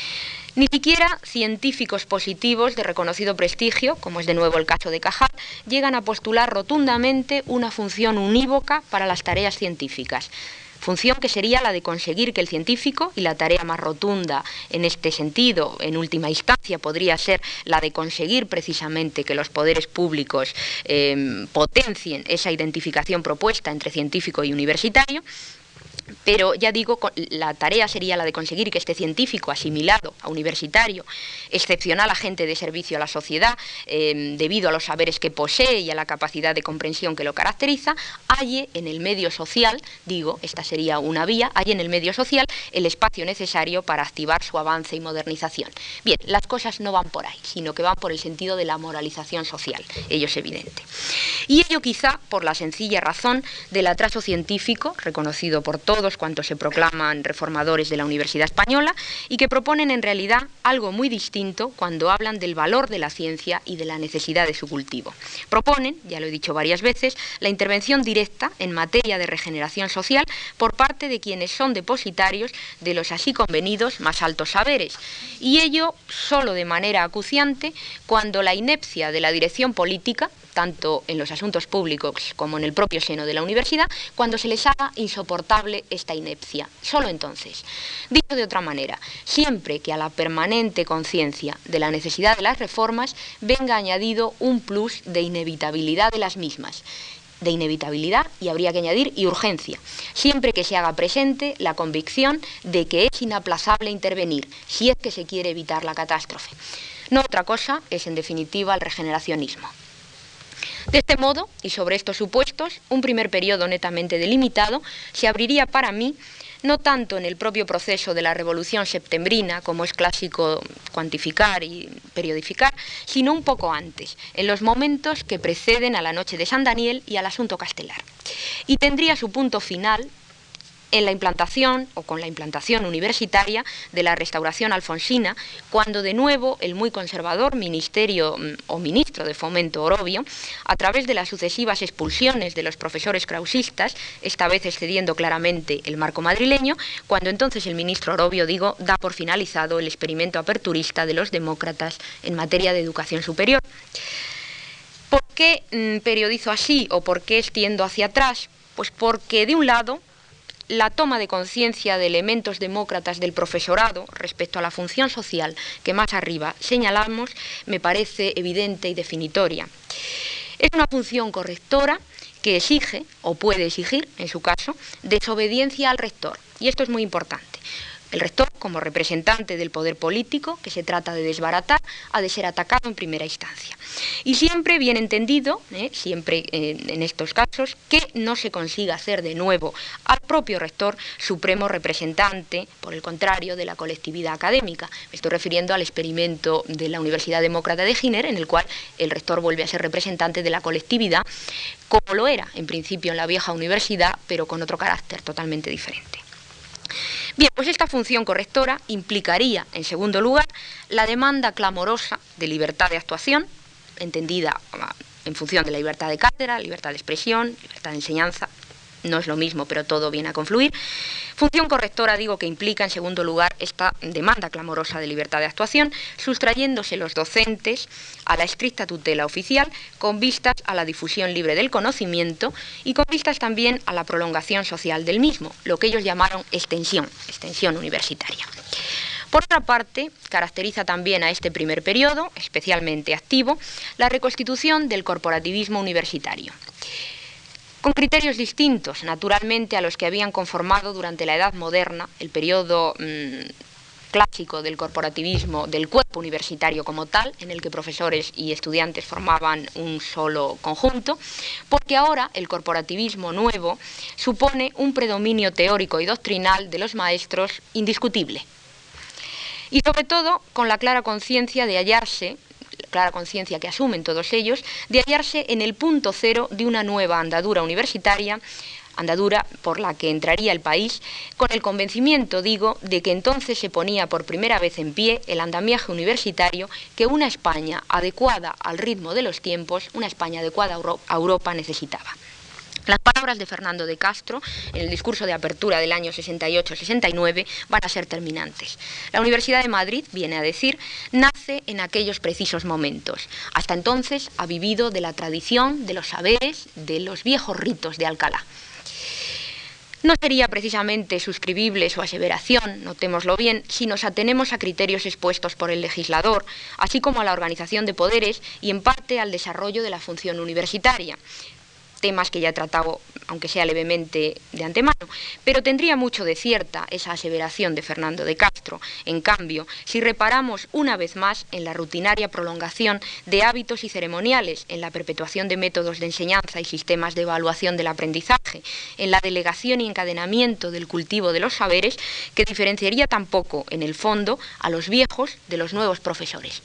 Ni siquiera científicos positivos de reconocido prestigio, como es de nuevo el caso de Cajal, llegan a postular rotundamente una función unívoca para las tareas científicas, función que sería la de conseguir que el científico, y la tarea más rotunda en este sentido, en última instancia, podría ser la de conseguir precisamente que los poderes públicos eh, potencien esa identificación propuesta entre científico y universitario, Pero ya digo, la tarea sería la de conseguir que este científico asimilado a universitario, excepcional agente de servicio a la sociedad, eh, debido a los saberes que posee y a la capacidad de comprensión que lo caracteriza, halle en el medio social, digo, esta sería una vía, halle en el medio social el espacio necesario para activar su avance y modernización. Bien, las cosas no van por ahí, sino que van por el sentido de la moralización social, ello es evidente. Y ello quizá por la sencilla razón del atraso científico, reconocido por todos, todos cuantos se proclaman reformadores de la Universidad Española y que proponen en realidad algo muy distinto cuando hablan del valor de la ciencia y de la necesidad de su cultivo. Proponen, ya lo he dicho varias veces, la intervención directa en materia de regeneración social por parte de quienes son depositarios de los así convenidos más altos saberes, y ello solo de manera acuciante cuando la inepcia de la dirección política, tanto en los asuntos públicos como en el propio seno de la universidad, cuando se les haga insoportable esta inepcia. Solo entonces. Dicho de otra manera, siempre que a la permanente conciencia de la necesidad de las reformas venga añadido un plus de inevitabilidad de las mismas, de inevitabilidad y habría que añadir y urgencia, siempre que se haga presente la convicción de que es inaplazable intervenir, si es que se quiere evitar la catástrofe. No otra cosa es, en definitiva, el regeneracionismo. De este modo, y sobre estos supuestos, un primer periodo netamente delimitado se abriría para mí no tanto en el propio proceso de la Revolución Septembrina, como es clásico cuantificar y periodificar, sino un poco antes, en los momentos que preceden a la noche de San Daniel y al asunto castelar. Y tendría su punto final en la implantación o con la implantación universitaria de la restauración alfonsina, cuando de nuevo el muy conservador ministerio o ministro de Fomento Orobio, a través de las sucesivas expulsiones de los profesores krausistas, esta vez excediendo claramente el marco madrileño, cuando entonces el ministro Orobio, digo, da por finalizado el experimento aperturista de los demócratas en materia de educación superior. ¿Por qué mmm, periodizo así o por qué extiendo hacia atrás? Pues porque, de un lado, la toma de conciencia de elementos demócratas del profesorado respecto a la función social que más arriba señalamos me parece evidente y definitoria. Es una función correctora que exige, o puede exigir, en su caso, desobediencia al rector. Y esto es muy importante. El rector, como representante del poder político, que se trata de desbaratar, ha de ser atacado en primera instancia. Y siempre bien entendido, eh, siempre eh, en estos casos, que no se consiga hacer de nuevo al propio rector supremo representante, por el contrario, de la colectividad académica. Me estoy refiriendo al experimento de la Universidad Demócrata de Giner, en el cual el rector vuelve a ser representante de la colectividad, como lo era en principio en la vieja universidad, pero con otro carácter totalmente diferente. Bien, pues esta función correctora implicaría, en segundo lugar, la demanda clamorosa de libertad de actuación, entendida en función de la libertad de cátedra, libertad de expresión, libertad de enseñanza, no es lo mismo, pero todo viene a confluir. Función correctora, digo, que implica, en segundo lugar, esta demanda clamorosa de libertad de actuación, sustrayéndose los docentes a la estricta tutela oficial, con vistas a la difusión libre del conocimiento y con vistas también a la prolongación social del mismo, lo que ellos llamaron extensión, extensión universitaria. Por otra parte, caracteriza también a este primer periodo, especialmente activo, la reconstitución del corporativismo universitario, con criterios distintos, naturalmente, a los que habían conformado durante la Edad Moderna, el periodo mmm, clásico del corporativismo, del cuerpo universitario como tal, en el que profesores y estudiantes formaban un solo conjunto, porque ahora el corporativismo nuevo supone un predominio teórico y doctrinal de los maestros indiscutible. Y sobre todo con la clara conciencia de hallarse, clara conciencia que asumen todos ellos, de hallarse en el punto cero de una nueva andadura universitaria, andadura por la que entraría el país, con el convencimiento, digo, de que entonces se ponía por primera vez en pie el andamiaje universitario que una España adecuada al ritmo de los tiempos, una España adecuada a Europa necesitaba. Las palabras de Fernando de Castro en el discurso de apertura del año sesenta y ocho sesenta y nueve van a ser terminantes. La Universidad de Madrid, viene a decir, nace en aquellos precisos momentos. Hasta entonces ha vivido de la tradición, de los saberes, de los viejos ritos de Alcalá. No sería precisamente suscribible su aseveración, notémoslo bien, si nos atenemos a criterios expuestos por el legislador, así como a la organización de poderes y en parte al desarrollo de la función universitaria. temas que ya he tratado, aunque sea levemente de antemano, pero tendría mucho de cierta esa aseveración de Fernando de Castro, en cambio, si reparamos una vez más en la rutinaria prolongación de hábitos y ceremoniales, en la perpetuación de métodos de enseñanza y sistemas de evaluación del aprendizaje, en la delegación y encadenamiento del cultivo de los saberes, que diferenciaría tampoco, en el fondo, a los viejos de los nuevos profesores.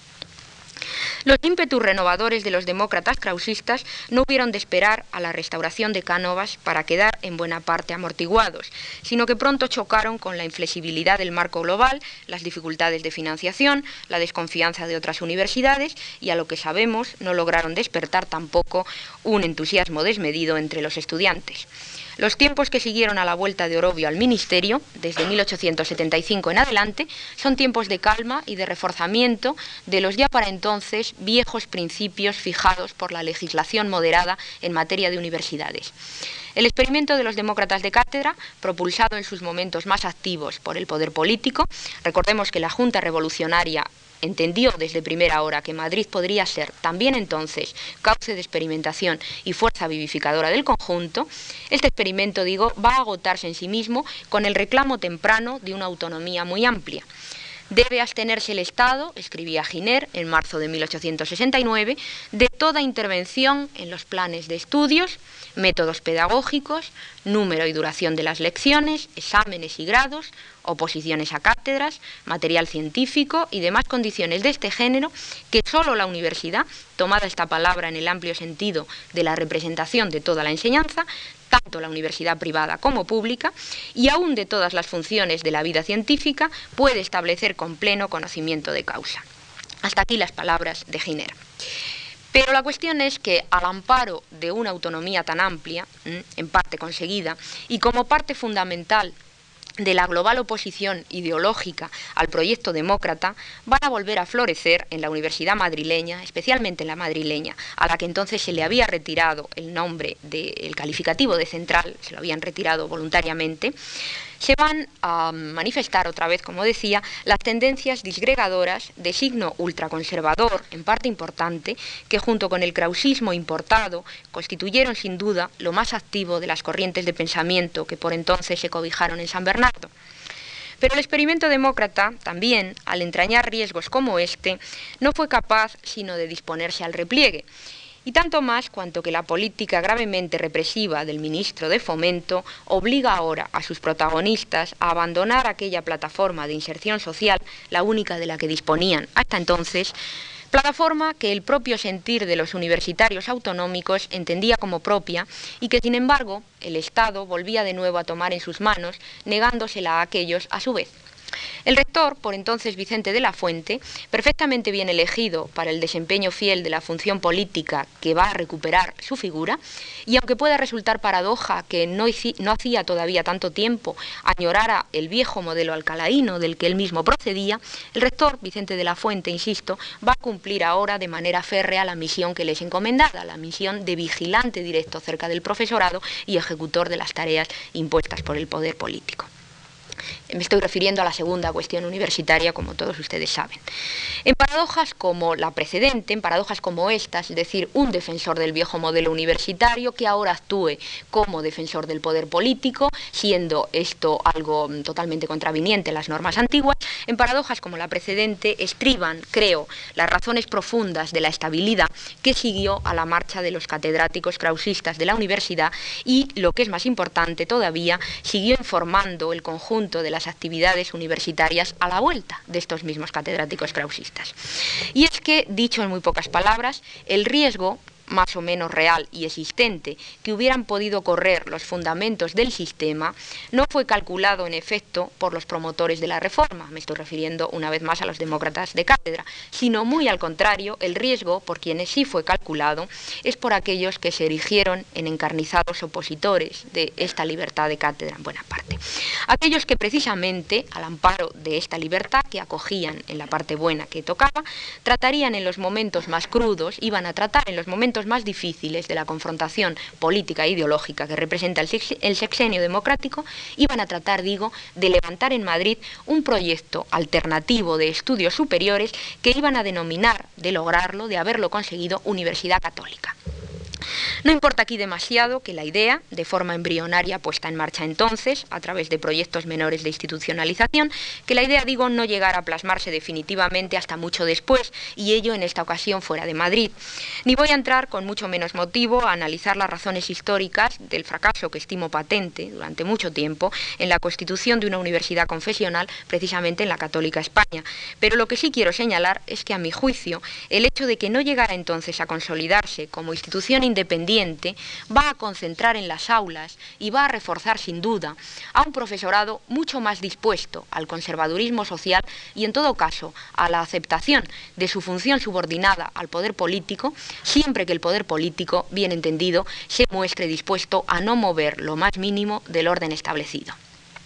Los ímpetus renovadores de los demócratas krausistas no hubieron de esperar a la restauración de Cánovas para quedar en buena parte amortiguados, sino que pronto chocaron con la inflexibilidad del marco global, las dificultades de financiación, la desconfianza de otras universidades y, a lo que sabemos, no lograron despertar tampoco un entusiasmo desmedido entre los estudiantes. Los tiempos que siguieron a la vuelta de Orovio al ministerio, desde mil ochocientos setenta y cinco en adelante, son tiempos de calma y de reforzamiento de los ya para entonces viejos principios fijados por la legislación moderada en materia de universidades. El experimento de los demócratas de cátedra, propulsado en sus momentos más activos por el poder político, recordemos que la Junta Revolucionaria entendió desde primera hora que Madrid podría ser también entonces cauce de experimentación y fuerza vivificadora del conjunto, este experimento, digo, va a agotarse en sí mismo con el reclamo temprano de una autonomía muy amplia. Debe abstenerse el Estado, escribía Giner en marzo de mil ochocientos sesenta y nueve, de toda intervención en los planes de estudios, métodos pedagógicos, número y duración de las lecciones, exámenes y grados, oposiciones a cátedras, material científico y demás condiciones de este género que sólo la universidad, tomada esta palabra en el amplio sentido de la representación de toda la enseñanza, tanto la universidad privada como pública, y aún de todas las funciones de la vida científica, puede establecer con pleno conocimiento de causa. Hasta aquí las palabras de Giner. Pero la cuestión es que, al amparo de una autonomía tan amplia, en parte conseguida, y como parte fundamental de la global oposición ideológica al proyecto demócrata, van a volver a florecer en la universidad madrileña, especialmente en la madrileña, a la que entonces se le había retirado el nombre del calificativo de central, se lo habían retirado voluntariamente, se van a manifestar otra vez, como decía, las tendencias disgregadoras de signo ultraconservador, en parte importante, que junto con el krausismo importado constituyeron sin duda lo más activo de las corrientes de pensamiento que por entonces se cobijaron en San Bernardo. Pero el experimento demócrata, también, al entrañar riesgos como este, no fue capaz sino de disponerse al repliegue. Y tanto más cuanto que la política gravemente represiva del ministro de Fomento obliga ahora a sus protagonistas a abandonar aquella plataforma de inserción social, la única de la que disponían hasta entonces, plataforma que el propio sentir de los universitarios autonómicos entendía como propia y que, sin embargo, el Estado volvía de nuevo a tomar en sus manos, negándosela a aquellos a su vez. El rector, por entonces Vicente de la Fuente, perfectamente bien elegido para el desempeño fiel de la función política que va a recuperar su figura, y aunque pueda resultar paradoja que no, no hacía todavía tanto tiempo añorara el viejo modelo alcalaíno del que él mismo procedía, el rector Vicente de la Fuente, insisto, va a cumplir ahora de manera férrea la misión que le es encomendada, la misión de vigilante directo cerca del profesorado y ejecutor de las tareas impuestas por el poder político. Me estoy refiriendo a la segunda cuestión universitaria, como todos ustedes saben. En paradojas como la precedente, en paradojas como estas, es decir, un defensor del viejo modelo universitario que ahora actúe como defensor del poder político, siendo esto algo totalmente contraviniente a las normas antiguas, en paradojas como la precedente estriban, creo, las razones profundas de la estabilidad que siguió a la marcha de los catedráticos krausistas de la universidad y, lo que es más importante todavía, siguió informando el conjunto de las actividades universitarias a la vuelta de estos mismos catedráticos krausistas. Y es que, dicho en muy pocas palabras, el riesgo más o menos real y existente que hubieran podido correr los fundamentos del sistema no fue calculado en efecto por los promotores de la reforma, me estoy refiriendo una vez más a los demócratas de cátedra, sino muy al contrario, el riesgo por quienes sí fue calculado es por aquellos que se erigieron en encarnizados opositores de esta libertad de cátedra en buena parte. Aquellos que precisamente, al amparo de esta libertad que acogían en la parte buena que tocaba, tratarían en los momentos más crudos, iban a tratar en los momentos más difíciles de la confrontación política e ideológica que representa el, sex el sexenio democrático, iban a tratar, digo, de levantar en Madrid un proyecto alternativo de estudios superiores que iban a denominar, de lograrlo, de haberlo conseguido, Universidad Católica. No importa aquí demasiado que la idea, de forma embrionaria puesta en marcha entonces, a través de proyectos menores de institucionalización, que la idea, digo, no llegara a plasmarse definitivamente hasta mucho después, y ello en esta ocasión fuera de Madrid. Ni voy a entrar, con mucho menos motivo, a analizar las razones históricas del fracaso que estimo patente durante mucho tiempo en la constitución de una universidad confesional, precisamente en la Católica España. Pero lo que sí quiero señalar es que, a mi juicio, el hecho de que no llegara entonces a consolidarse como institución independiente va a concentrar en las aulas y va a reforzar sin duda a un profesorado mucho más dispuesto al conservadurismo social y en todo caso a la aceptación de su función subordinada al poder político, siempre que el poder político, bien entendido, se muestre dispuesto a no mover lo más mínimo del orden establecido.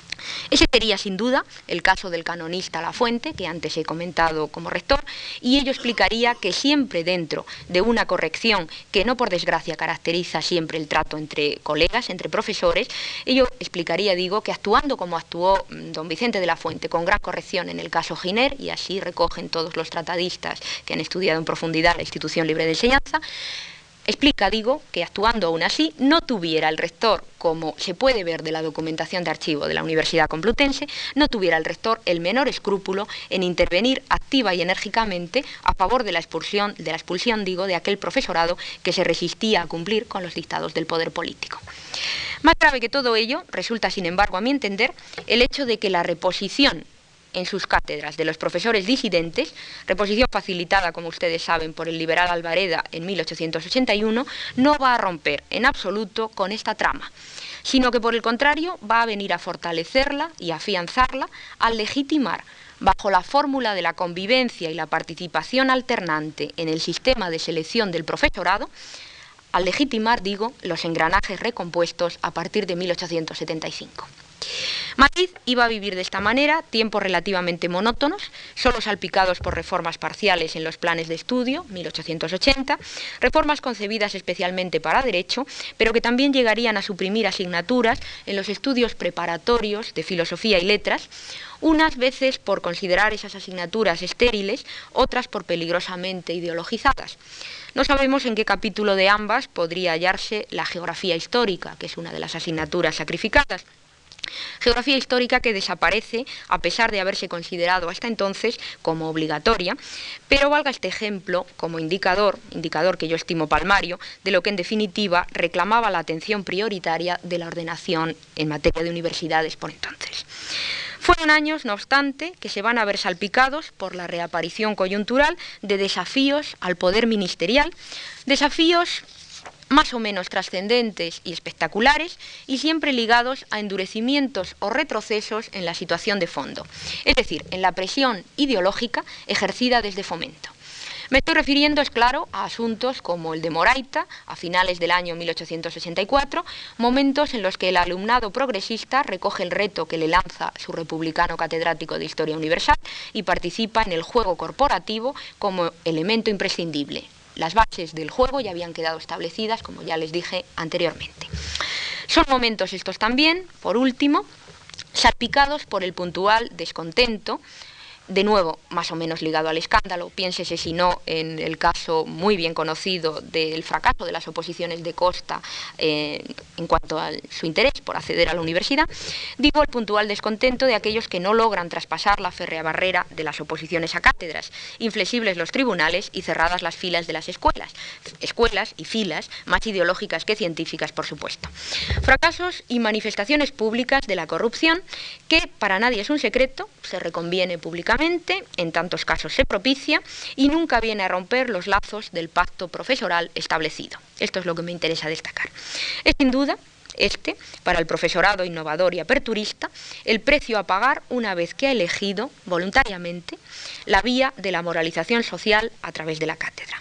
Ese sería sin duda el caso del canonista Lafuente, que antes he comentado como rector, y ello explicaría que siempre dentro de una corrección que no por desgracia caracteriza siempre el trato entre colegas, entre profesores, ello explicaría, digo, que actuando como actuó don Vicente de la Fuente con gran corrección en el caso Giner, y así recogen todos los tratadistas que han estudiado en profundidad la institución libre de enseñanza, explica, digo, que actuando aún así no tuviera el rector, como se puede ver de la documentación de archivo de la Universidad Complutense, no tuviera el rector el menor escrúpulo en intervenir activa y enérgicamente a favor de la expulsión, de la expulsión, digo, de aquel profesorado que se resistía a cumplir con los dictados del poder político. Más grave que todo ello resulta, sin embargo, a mi entender, el hecho de que la reposición en sus cátedras de los profesores disidentes, reposición facilitada, como ustedes saben, por el liberal Alvareda en mil ochocientos ochenta y uno, no va a romper en absoluto con esta trama, sino que por el contrario va a venir a fortalecerla y afianzarla al legitimar, bajo la fórmula de la convivencia y la participación alternante en el sistema de selección del profesorado, al legitimar, digo, los engranajes recompuestos a partir de mil ochocientos setenta y cinco. Madrid iba a vivir de esta manera tiempos relativamente monótonos, solo salpicados por reformas parciales en los planes de estudio, mil ochocientos ochenta, reformas concebidas especialmente para Derecho, pero que también llegarían a suprimir asignaturas en los estudios preparatorios de Filosofía y Letras, unas veces por considerar esas asignaturas estériles, otras por peligrosamente ideologizadas. No sabemos en qué capítulo de ambas podría hallarse la Geografía Histórica, que es una de las asignaturas sacrificadas. Geografía histórica que desaparece a pesar de haberse considerado hasta entonces como obligatoria, pero valga este ejemplo como indicador, indicador que yo estimo palmario, de lo que en definitiva reclamaba la atención prioritaria de la ordenación en materia de universidades por entonces. Fueron años, no obstante, que se van a ver salpicados por la reaparición coyuntural de desafíos al poder ministerial, desafíos más o menos trascendentes y espectaculares, y siempre ligados a endurecimientos o retrocesos en la situación de fondo, es decir, en la presión ideológica ejercida desde Fomento. Me estoy refiriendo, es claro, a asuntos como el de Moraita, a finales del año mil ochocientos sesenta y cuatro, momentos en los que el alumnado progresista recoge el reto que le lanza su republicano catedrático de Historia Universal y participa en el juego corporativo como elemento imprescindible. Las bases del juego ya habían quedado establecidas, como ya les dije anteriormente. Son momentos estos también, por último, salpicados por el puntual descontento, de nuevo, más o menos ligado al escándalo, piénsese si no en el caso muy bien conocido del fracaso de las oposiciones de Costa eh, en cuanto a su interés por acceder a la universidad, digo el puntual descontento de aquellos que no logran traspasar la férrea barrera de las oposiciones a cátedras, inflexibles los tribunales y cerradas las filas de las escuelas, escuelas y filas más ideológicas que científicas, por supuesto. Fracasos y manifestaciones públicas de la corrupción que para nadie es un secreto, se reconviene públicamente, en tantos casos se propicia y nunca viene a romper los lazos del pacto profesoral establecido. Esto es lo que me interesa destacar. Es sin duda este, para el profesorado innovador y aperturista, el precio a pagar una vez que ha elegido voluntariamente la vía de la moralización social a través de la cátedra.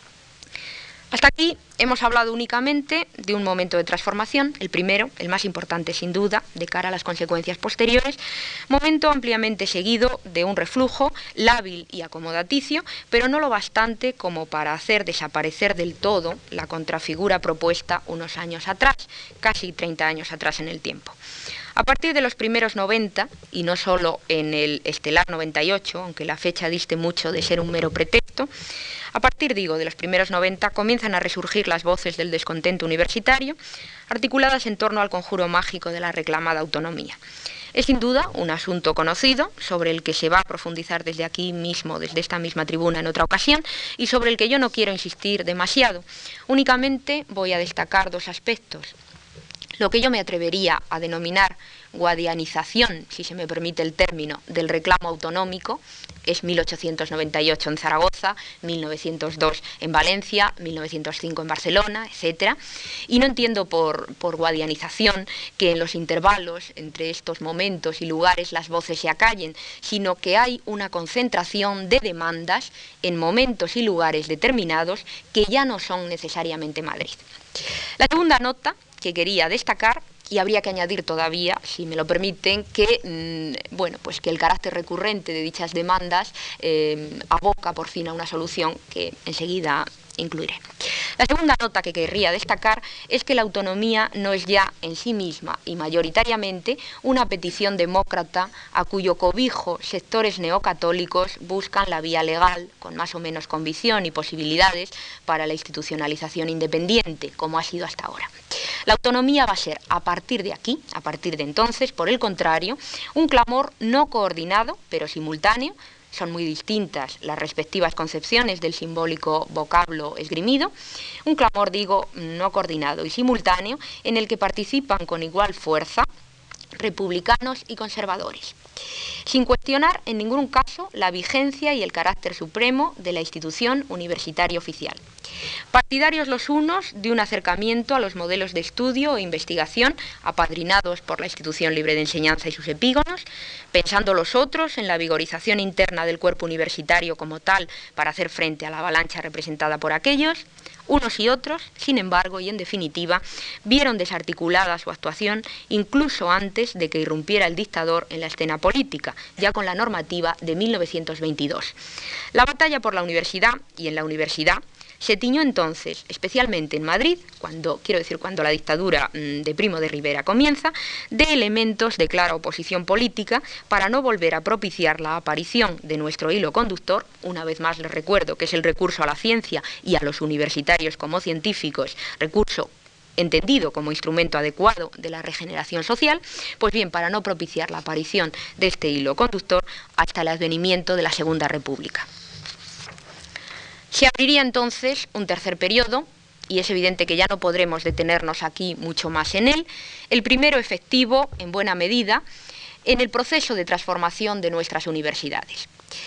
Hasta aquí hemos hablado únicamente de un momento de transformación, el primero, el más importante sin duda, de cara a las consecuencias posteriores, momento ampliamente seguido de un reflujo lábil y acomodaticio, pero no lo bastante como para hacer desaparecer del todo la contrafigura propuesta unos años atrás, casi treinta años atrás en el tiempo. A partir de los primeros noventa, y no solo en el estelar noventa y ocho, aunque la fecha diste mucho de ser un mero pretexto, contexto, a partir, digo, de los primeros noventa comienzan a resurgir las voces del descontento universitario, articuladas en torno al conjuro mágico de la reclamada autonomía. Es sin duda un asunto conocido, sobre el que se va a profundizar desde aquí mismo, desde esta misma tribuna en otra ocasión, y sobre el que yo no quiero insistir demasiado. Únicamente voy a destacar dos aspectos. Lo que yo me atrevería a denominar guadianización, si se me permite el término, del reclamo autonómico, es mil ochocientos noventa y ocho en Zaragoza, mil novecientos dos en Valencia, mil novecientos cinco en Barcelona, etcétera. Y no entiendo por, por guadianización que en los intervalos entre estos momentos y lugares las voces se acallen, sino que hay una concentración de demandas en momentos y lugares determinados que ya no son necesariamente Madrid. La segunda nota que quería destacar, y habría que añadir todavía, si me lo permiten, que, mmm, bueno, pues que el carácter recurrente de dichas demandas eh, aboca por fin a una solución que enseguida incluiré. La segunda nota que querría destacar es que la autonomía no es ya en sí misma y mayoritariamente una petición demócrata a cuyo cobijo sectores neocatólicos buscan la vía legal con más o menos convicción y posibilidades para la institucionalización independiente, como ha sido hasta ahora. La autonomía va a ser, a partir de aquí, a partir de entonces, por el contrario, un clamor no coordinado, pero simultáneo. Son muy distintas las respectivas concepciones del simbólico vocablo esgrimido. Un clamor, digo, no coordinado y simultáneo, en el que participan con igual fuerza republicanos y conservadores, sin cuestionar en ningún caso la vigencia y el carácter supremo de la institución universitaria oficial. Partidarios los unos de un acercamiento a los modelos de estudio e investigación apadrinados por la institución libre de enseñanza y sus epígonos, pensando los otros en la vigorización interna del cuerpo universitario como tal para hacer frente a la avalancha representada por aquellos. Unos y otros, sin embargo, y en definitiva, vieron desarticulada su actuación incluso antes de que irrumpiera el dictador en la escena política, ya con la normativa de mil novecientos veintidós. La batalla por la universidad, y en la universidad, se tiñó entonces, especialmente en Madrid, cuando, quiero decir, cuando la dictadura mmm, de Primo de Rivera comienza, de elementos de clara oposición política para no volver a propiciar la aparición de nuestro hilo conductor. Una vez más les recuerdo que es el recurso a la ciencia y a los universitarios como científicos, recurso entendido como instrumento adecuado de la regeneración social, pues bien, para no propiciar la aparición de este hilo conductor hasta el advenimiento de la Segunda República. Se abriría entonces un tercer periodo, y es evidente que ya no podremos detenernos aquí mucho más en él, el primero efectivo, en buena medida, en el proceso de transformación de nuestras universidades.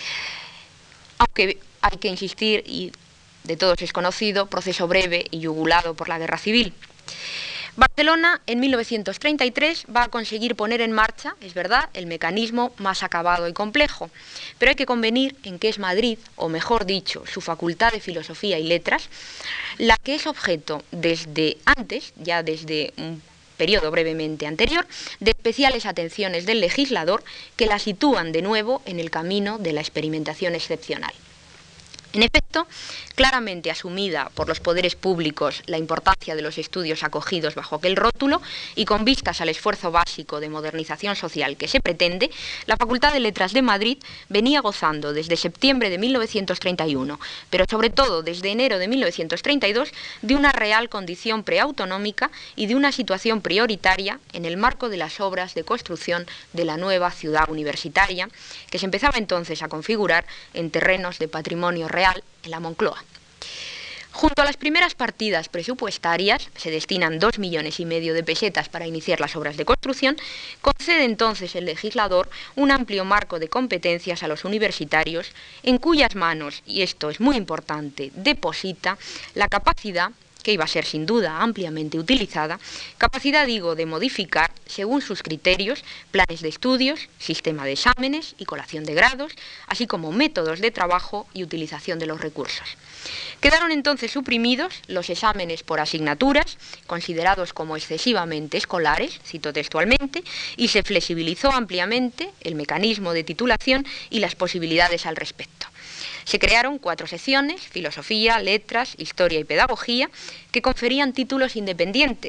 Aunque hay que insistir, y de todos es conocido, proceso breve y yugulado por la Guerra Civil. Barcelona, en mil novecientos treinta y tres, va a conseguir poner en marcha, es verdad, el mecanismo más acabado y complejo, pero hay que convenir en que es Madrid, o mejor dicho, su Facultad de Filosofía y Letras, la que es objeto desde antes, ya desde un periodo brevemente anterior, de especiales atenciones del legislador que la sitúan de nuevo en el camino de la experimentación excepcional. En efecto, claramente asumida por los poderes públicos la importancia de los estudios acogidos bajo aquel rótulo y con vistas al esfuerzo básico de modernización social que se pretende, la Facultad de Letras de Madrid venía gozando desde septiembre de mil novecientos treinta y uno, pero sobre todo desde enero de mil novecientos treinta y dos, de una real condición preautonómica y de una situación prioritaria en el marco de las obras de construcción de la nueva ciudad universitaria, que se empezaba entonces a configurar en terrenos de patrimonio real en la Moncloa. Junto a las primeras partidas presupuestarias, se destinan dos millones y medio de pesetas para iniciar las obras de construcción, concede entonces el legislador un amplio marco de competencias a los universitarios, en cuyas manos, y esto es muy importante, deposita la capacidad, que iba a ser sin duda ampliamente utilizada, capacidad, digo, de modificar, según sus criterios, planes de estudios, sistema de exámenes y colación de grados, así como métodos de trabajo y utilización de los recursos. Quedaron entonces suprimidos los exámenes por asignaturas, considerados como excesivamente escolares, cito textualmente, y se flexibilizó ampliamente el mecanismo de titulación y las posibilidades al respecto. Se crearon cuatro secciones, filosofía, letras, historia y pedagogía, que conferían títulos independientes,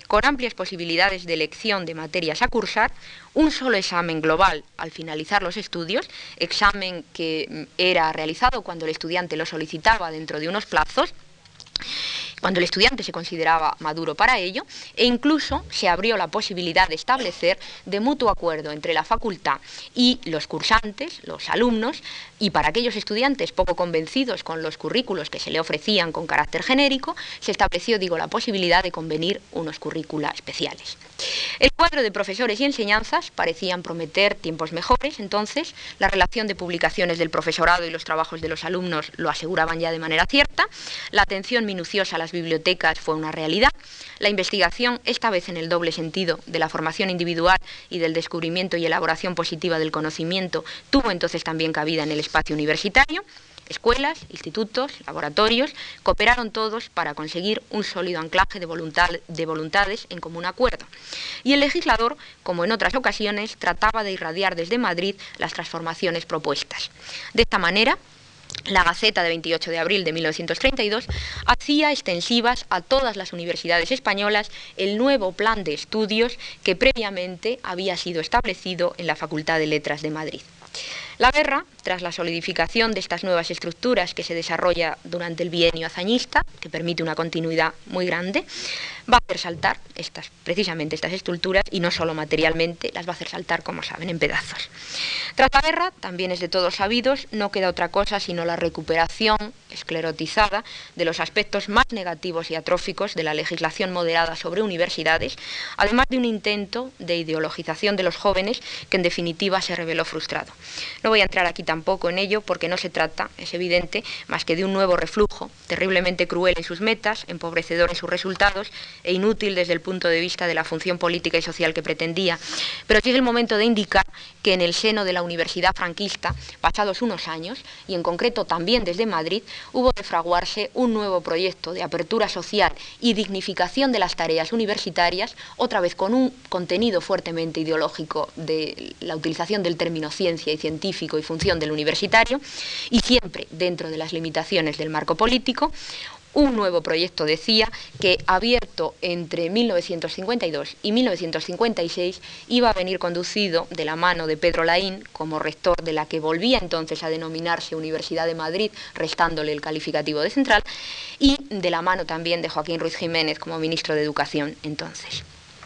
con amplias posibilidades de elección de materias a cursar, un solo examen global al finalizar los estudios, examen que era realizado cuando el estudiante lo solicitaba dentro de unos plazos, cuando el estudiante se consideraba maduro para ello, e incluso se abrió la posibilidad de establecer de mutuo acuerdo entre la facultad y los cursantes, los alumnos, y para aquellos estudiantes poco convencidos con los currículos que se le ofrecían con carácter genérico, se estableció, digo, la posibilidad de convenir unos currícula especiales. El cuadro de profesores y enseñanzas parecían prometer tiempos mejores, entonces la relación de publicaciones del profesorado y los trabajos de los alumnos lo aseguraban ya de manera cierta, la atención minuciosa a las bibliotecas fue una realidad, la investigación, esta vez en el doble sentido de la formación individual y del descubrimiento y elaboración positiva del conocimiento, tuvo entonces también cabida en el espacio universitario. Escuelas, institutos, laboratorios, cooperaron todos para conseguir un sólido anclaje de, voluntad, de voluntades en común acuerdo. Y el legislador, como en otras ocasiones, trataba de irradiar desde Madrid las transformaciones propuestas. De esta manera, la Gaceta de veintiocho de abril de mil novecientos treinta y dos hacía extensivas a todas las universidades españolas el nuevo plan de estudios que previamente había sido establecido en la Facultad de Letras de Madrid. La guerra, tras la solidificación de estas nuevas estructuras que se desarrolla durante el bienio hazañista, que permite una continuidad muy grande, va a hacer saltar estas, precisamente estas estructuras, y no solo materialmente, las va a hacer saltar, como saben, en pedazos. Tras la guerra, también es de todos sabidos, no queda otra cosa sino la recuperación esclerotizada de los aspectos más negativos y atróficos de la legislación moderada sobre universidades, además de un intento de ideologización de los jóvenes que en definitiva se reveló frustrado. No voy a entrar aquí tampoco en ello porque no se trata, es evidente, más que de un nuevo reflujo, terriblemente cruel en sus metas, empobrecedor en sus resultados e inútil desde el punto de vista de la función política y social que pretendía. Pero sí es el momento de indicar que en el seno de la universidad franquista, pasados unos años, y en concreto también desde Madrid, hubo de fraguarse un nuevo proyecto de apertura social y dignificación de las tareas universitarias, otra vez con un contenido fuertemente ideológico de la utilización del término ciencia y científico y función del universitario, y siempre dentro de las limitaciones del marco político. Un nuevo proyecto, decía, que abierto entre mil novecientos cincuenta y dos y mil novecientos cincuenta y seis iba a venir conducido de la mano de Pedro Laín como rector de la que volvía entonces a denominarse Universidad de Madrid, restándole el calificativo de central, y de la mano también de Joaquín Ruiz Jiménez como ministro de Educación entonces.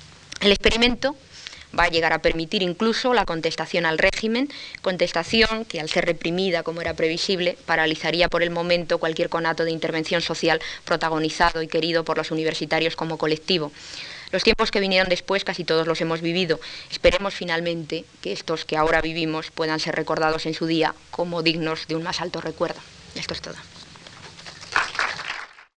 El experimento va a llegar a permitir incluso la contestación al régimen, contestación que, al ser reprimida como era previsible, paralizaría por el momento cualquier conato de intervención social protagonizado y querido por los universitarios como colectivo. Los tiempos que vinieron después casi todos los hemos vivido. Esperemos finalmente que estos que ahora vivimos puedan ser recordados en su día como dignos de un más alto recuerdo. Esto es todo.